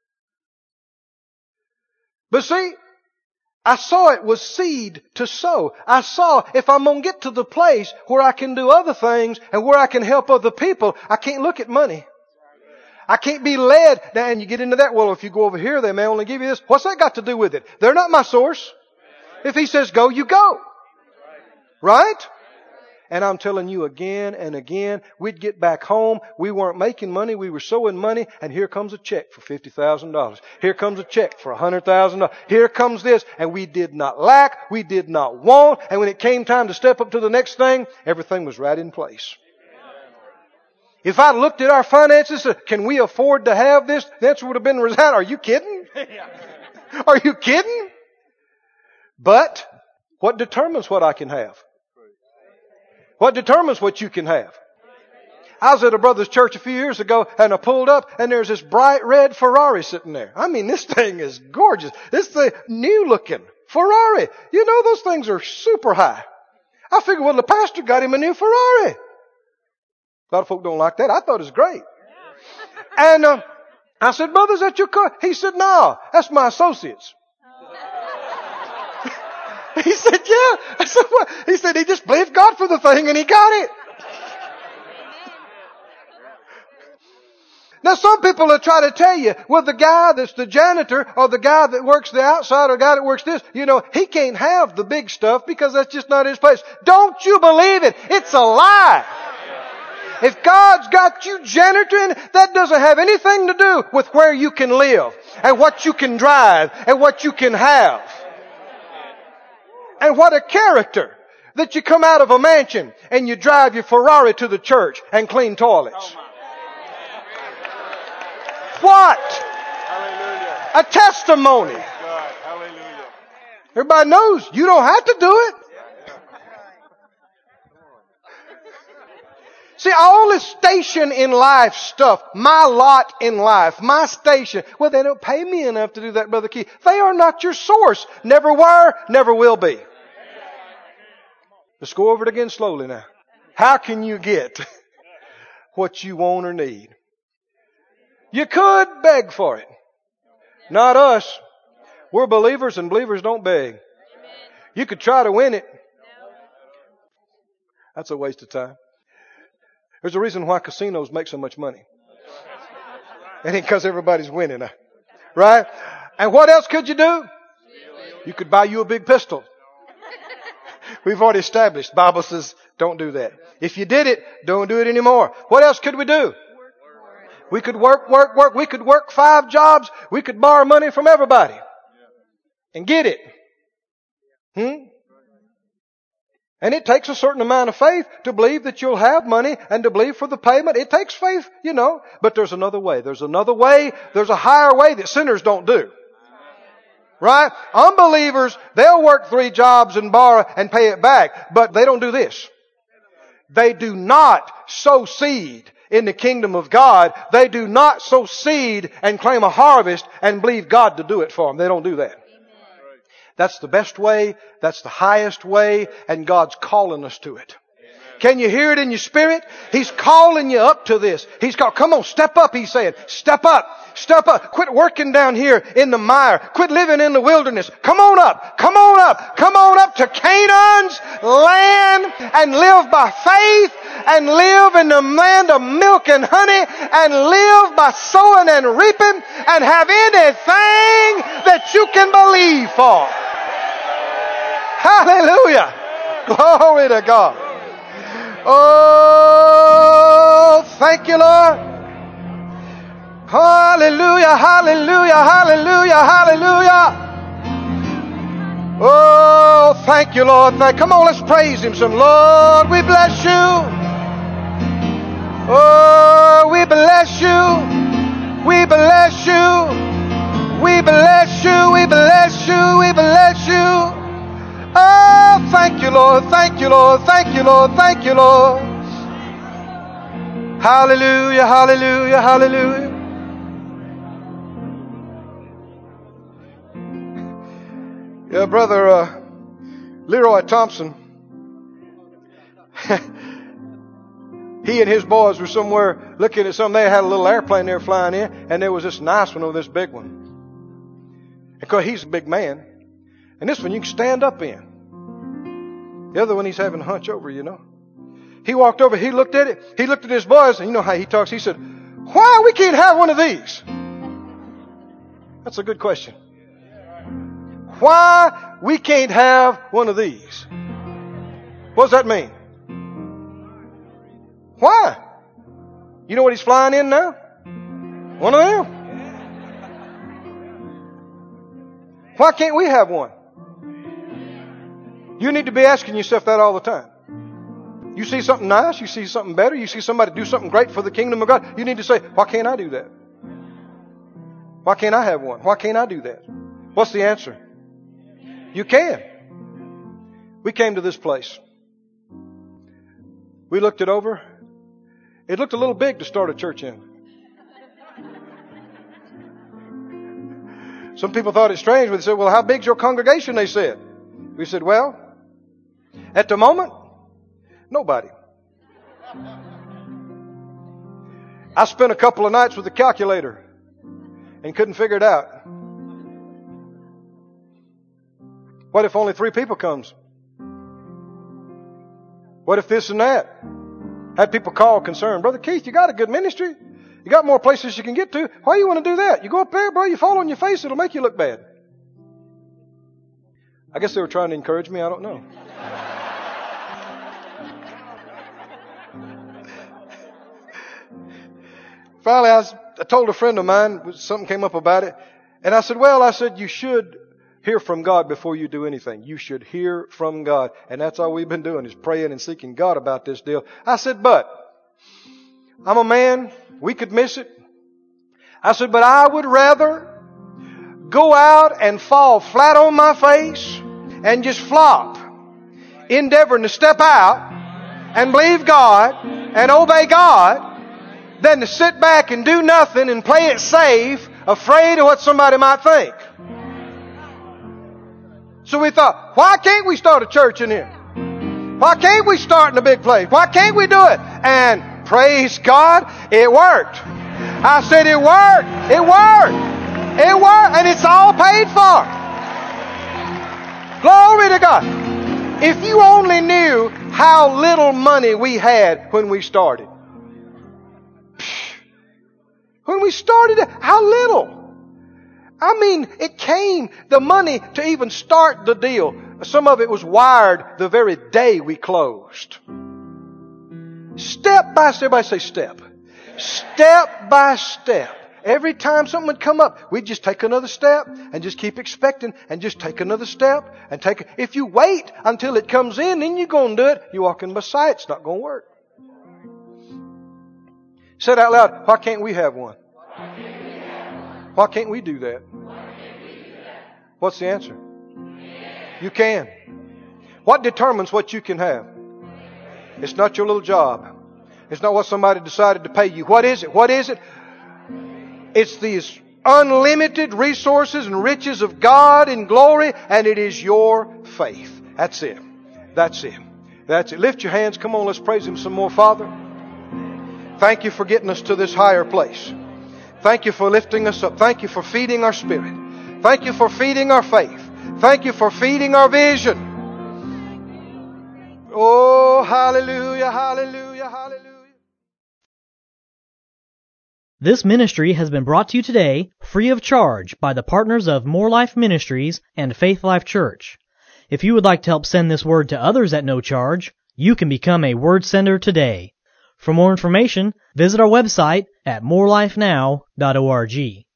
But see, I saw it was seed to sow. I saw if I'm going to get to the place where I can do other things and where I can help other people, I can't look at money. I can't be led. Now, and you get into that, well, if you go over here, they may only give you this. What's that got to do with it? They're not my source. If He says go, you go. Right? And I'm telling you again and again, we'd get back home. We weren't making money. We were sowing money. And here comes a check for $50,000. Here comes a check for $100,000. Here comes this. And we did not lack. We did not want. And when it came time to step up to the next thing, everything was right in place. If I looked at our finances, can we afford to have this? The answer would have been, are you kidding? Are you kidding? But what determines what I can have? What determines what you can have? I was at a brother's church a few years ago and I pulled up and there's this bright red Ferrari sitting there. This thing is gorgeous. It's the new looking Ferrari. You know, those things are super high. I figured, well, the pastor got him a new Ferrari. A lot of folk don't like that. I thought it was great. And I said, brother, is that your car? He said, no, that's my associate's. He said, yeah. I said, what? He said, he just believed God for the thing and he got it. Now some people will try to tell you, well, the guy that's the janitor or the guy that works the outside or the guy that works this, he can't have the big stuff because that's just not his place. Don't you believe it? It's a lie. If God's got you janitoring, that doesn't have anything to do with where you can live and what you can drive and what you can have. And what a character that you come out of a mansion and you drive your Ferrari to the church and clean toilets. What? Hallelujah. A testimony. Hallelujah. Everybody knows you don't have to do it. See, all this station in life stuff, my lot in life, my station, well, they don't pay me enough to do that, Brother Keith. They are not your source. Never were, never will be. Let's go over it again slowly now. How can you get what you want or need? You could beg for it. Not us. We're believers and believers don't beg. You could try to win it. That's a waste of time. There's a reason why casinos make so much money. It ain't because everybody's winning. Right? And what else could you do? You could buy you a big pistol. We've already established. The Bible says don't do that. If you did it, don't do it anymore. What else could we do? We could work. We could work 5 jobs. We could borrow money from everybody. And get it. And it takes a certain amount of faith to believe that you'll have money and to believe for the payment. It takes faith, But there's another way. There's another way. There's a higher way that sinners don't do. Right? Unbelievers, they'll work 3 jobs and borrow and pay it back. But they don't do this. They do not sow seed in the kingdom of God. They do not sow seed and claim a harvest and believe God to do it for them. They don't do that. That's the best way. That's the highest way. And God's calling us to it. Can you hear it in your spirit? He's calling you up to this. He's called, come on, step up, he's saying. Step up. Step up. Quit working down here in the mire. Quit living in the wilderness. Come on up. Come on up. Come on up to Canaan's land and live by faith and live in the land of milk and honey and live by sowing and reaping and have anything that you can believe for. Hallelujah. Glory to God. Oh, thank you, Lord. Hallelujah, hallelujah, hallelujah, hallelujah. Oh, thank you, Lord. Come on, let's praise Him some. Lord, we bless you. Oh, we bless you. We bless you. We bless you. We bless you. We bless you. Oh, thank you, Lord. Thank you, Lord. Thank you, Lord. Thank you, Lord. Hallelujah, hallelujah, hallelujah. Yeah, Brother Leroy Thompson, he and his boys were somewhere looking at something. They had a little airplane they were flying in, and there was this nice one over this big one. Because he's a big man. And this one you can stand up in. The other one he's having a hunch over, He walked over, he looked at it, he looked at his boys, and you know how he talks. He said, why we can't have one of these? That's a good question. Why we can't have one of these? What does that mean? Why? You know what he's flying in now? One of them. Why can't we have one? You need to be asking yourself that all the time. You see something nice, you see something better, you see somebody do something great for the kingdom of God, you need to say, why can't I do that? Why can't I have one? Why can't I do that? What's the answer? You can. We came to this place. We looked it over. It looked a little big to start a church in. Some people thought it strange when they said, well, how big's your congregation? They said. We said, well, at the moment, nobody. I spent a couple of nights with a calculator and couldn't figure it out. What if only 3 people comes? What if this and that? Had people call concerned. Brother Keith, you got a good ministry. You got more places you can get to. Why you want to do that? You go up there, bro, you fall on your face, it'll make you look bad. I guess they were trying to encourage me. I don't know. Finally, I told a friend of mine, something came up about it. And I said, you should hear from God before you do anything. You should hear from God. And that's all we've been doing is praying and seeking God about this deal. I said, but I'm a man. We could miss it. I said, but I would rather go out and fall flat on my face and just flop, endeavoring to step out and believe God and obey God, than to sit back and do nothing and play it safe, afraid of what somebody might think. So we thought, why can't we start a church in here? Why can't we start in a big place? Why can't we do it? And praise God, it worked. I said it worked. It worked. It worked. And it's all paid for. Glory to God. If you only knew how little money we had when we started. When we started, how little. I mean, it came, the money to even start the deal. Some of it was wired the very day we closed. Step by step. Everybody say step. Step by step. Every time something would come up, we'd just take another step and just keep expecting and just take another step and take. If you wait until it comes in, then you're going to do it. You're walking by sight. It's not going to work. Say it out loud. Why can't we have one? Why can't we do that? What's the answer? You can. What determines what you can have? It's not your little job. It's not what somebody decided to pay you. What is it? What is it? It's these unlimited resources and riches of God in glory, and it is your faith. That's it. That's it. That's it. Lift your hands. Come on, let's praise Him some more. Father, thank you for getting us to this higher place. Thank you for lifting us up. Thank you for feeding our spirit. Thank you for feeding our faith. Thank you for feeding our vision. Oh, hallelujah, hallelujah, hallelujah.
This ministry has been brought to you today free of charge by the partners of More Life Ministries and Faith Life Church. If you would like to help send this word to others at no charge, you can become a word sender today. For more information, visit our website at morelifenow.org.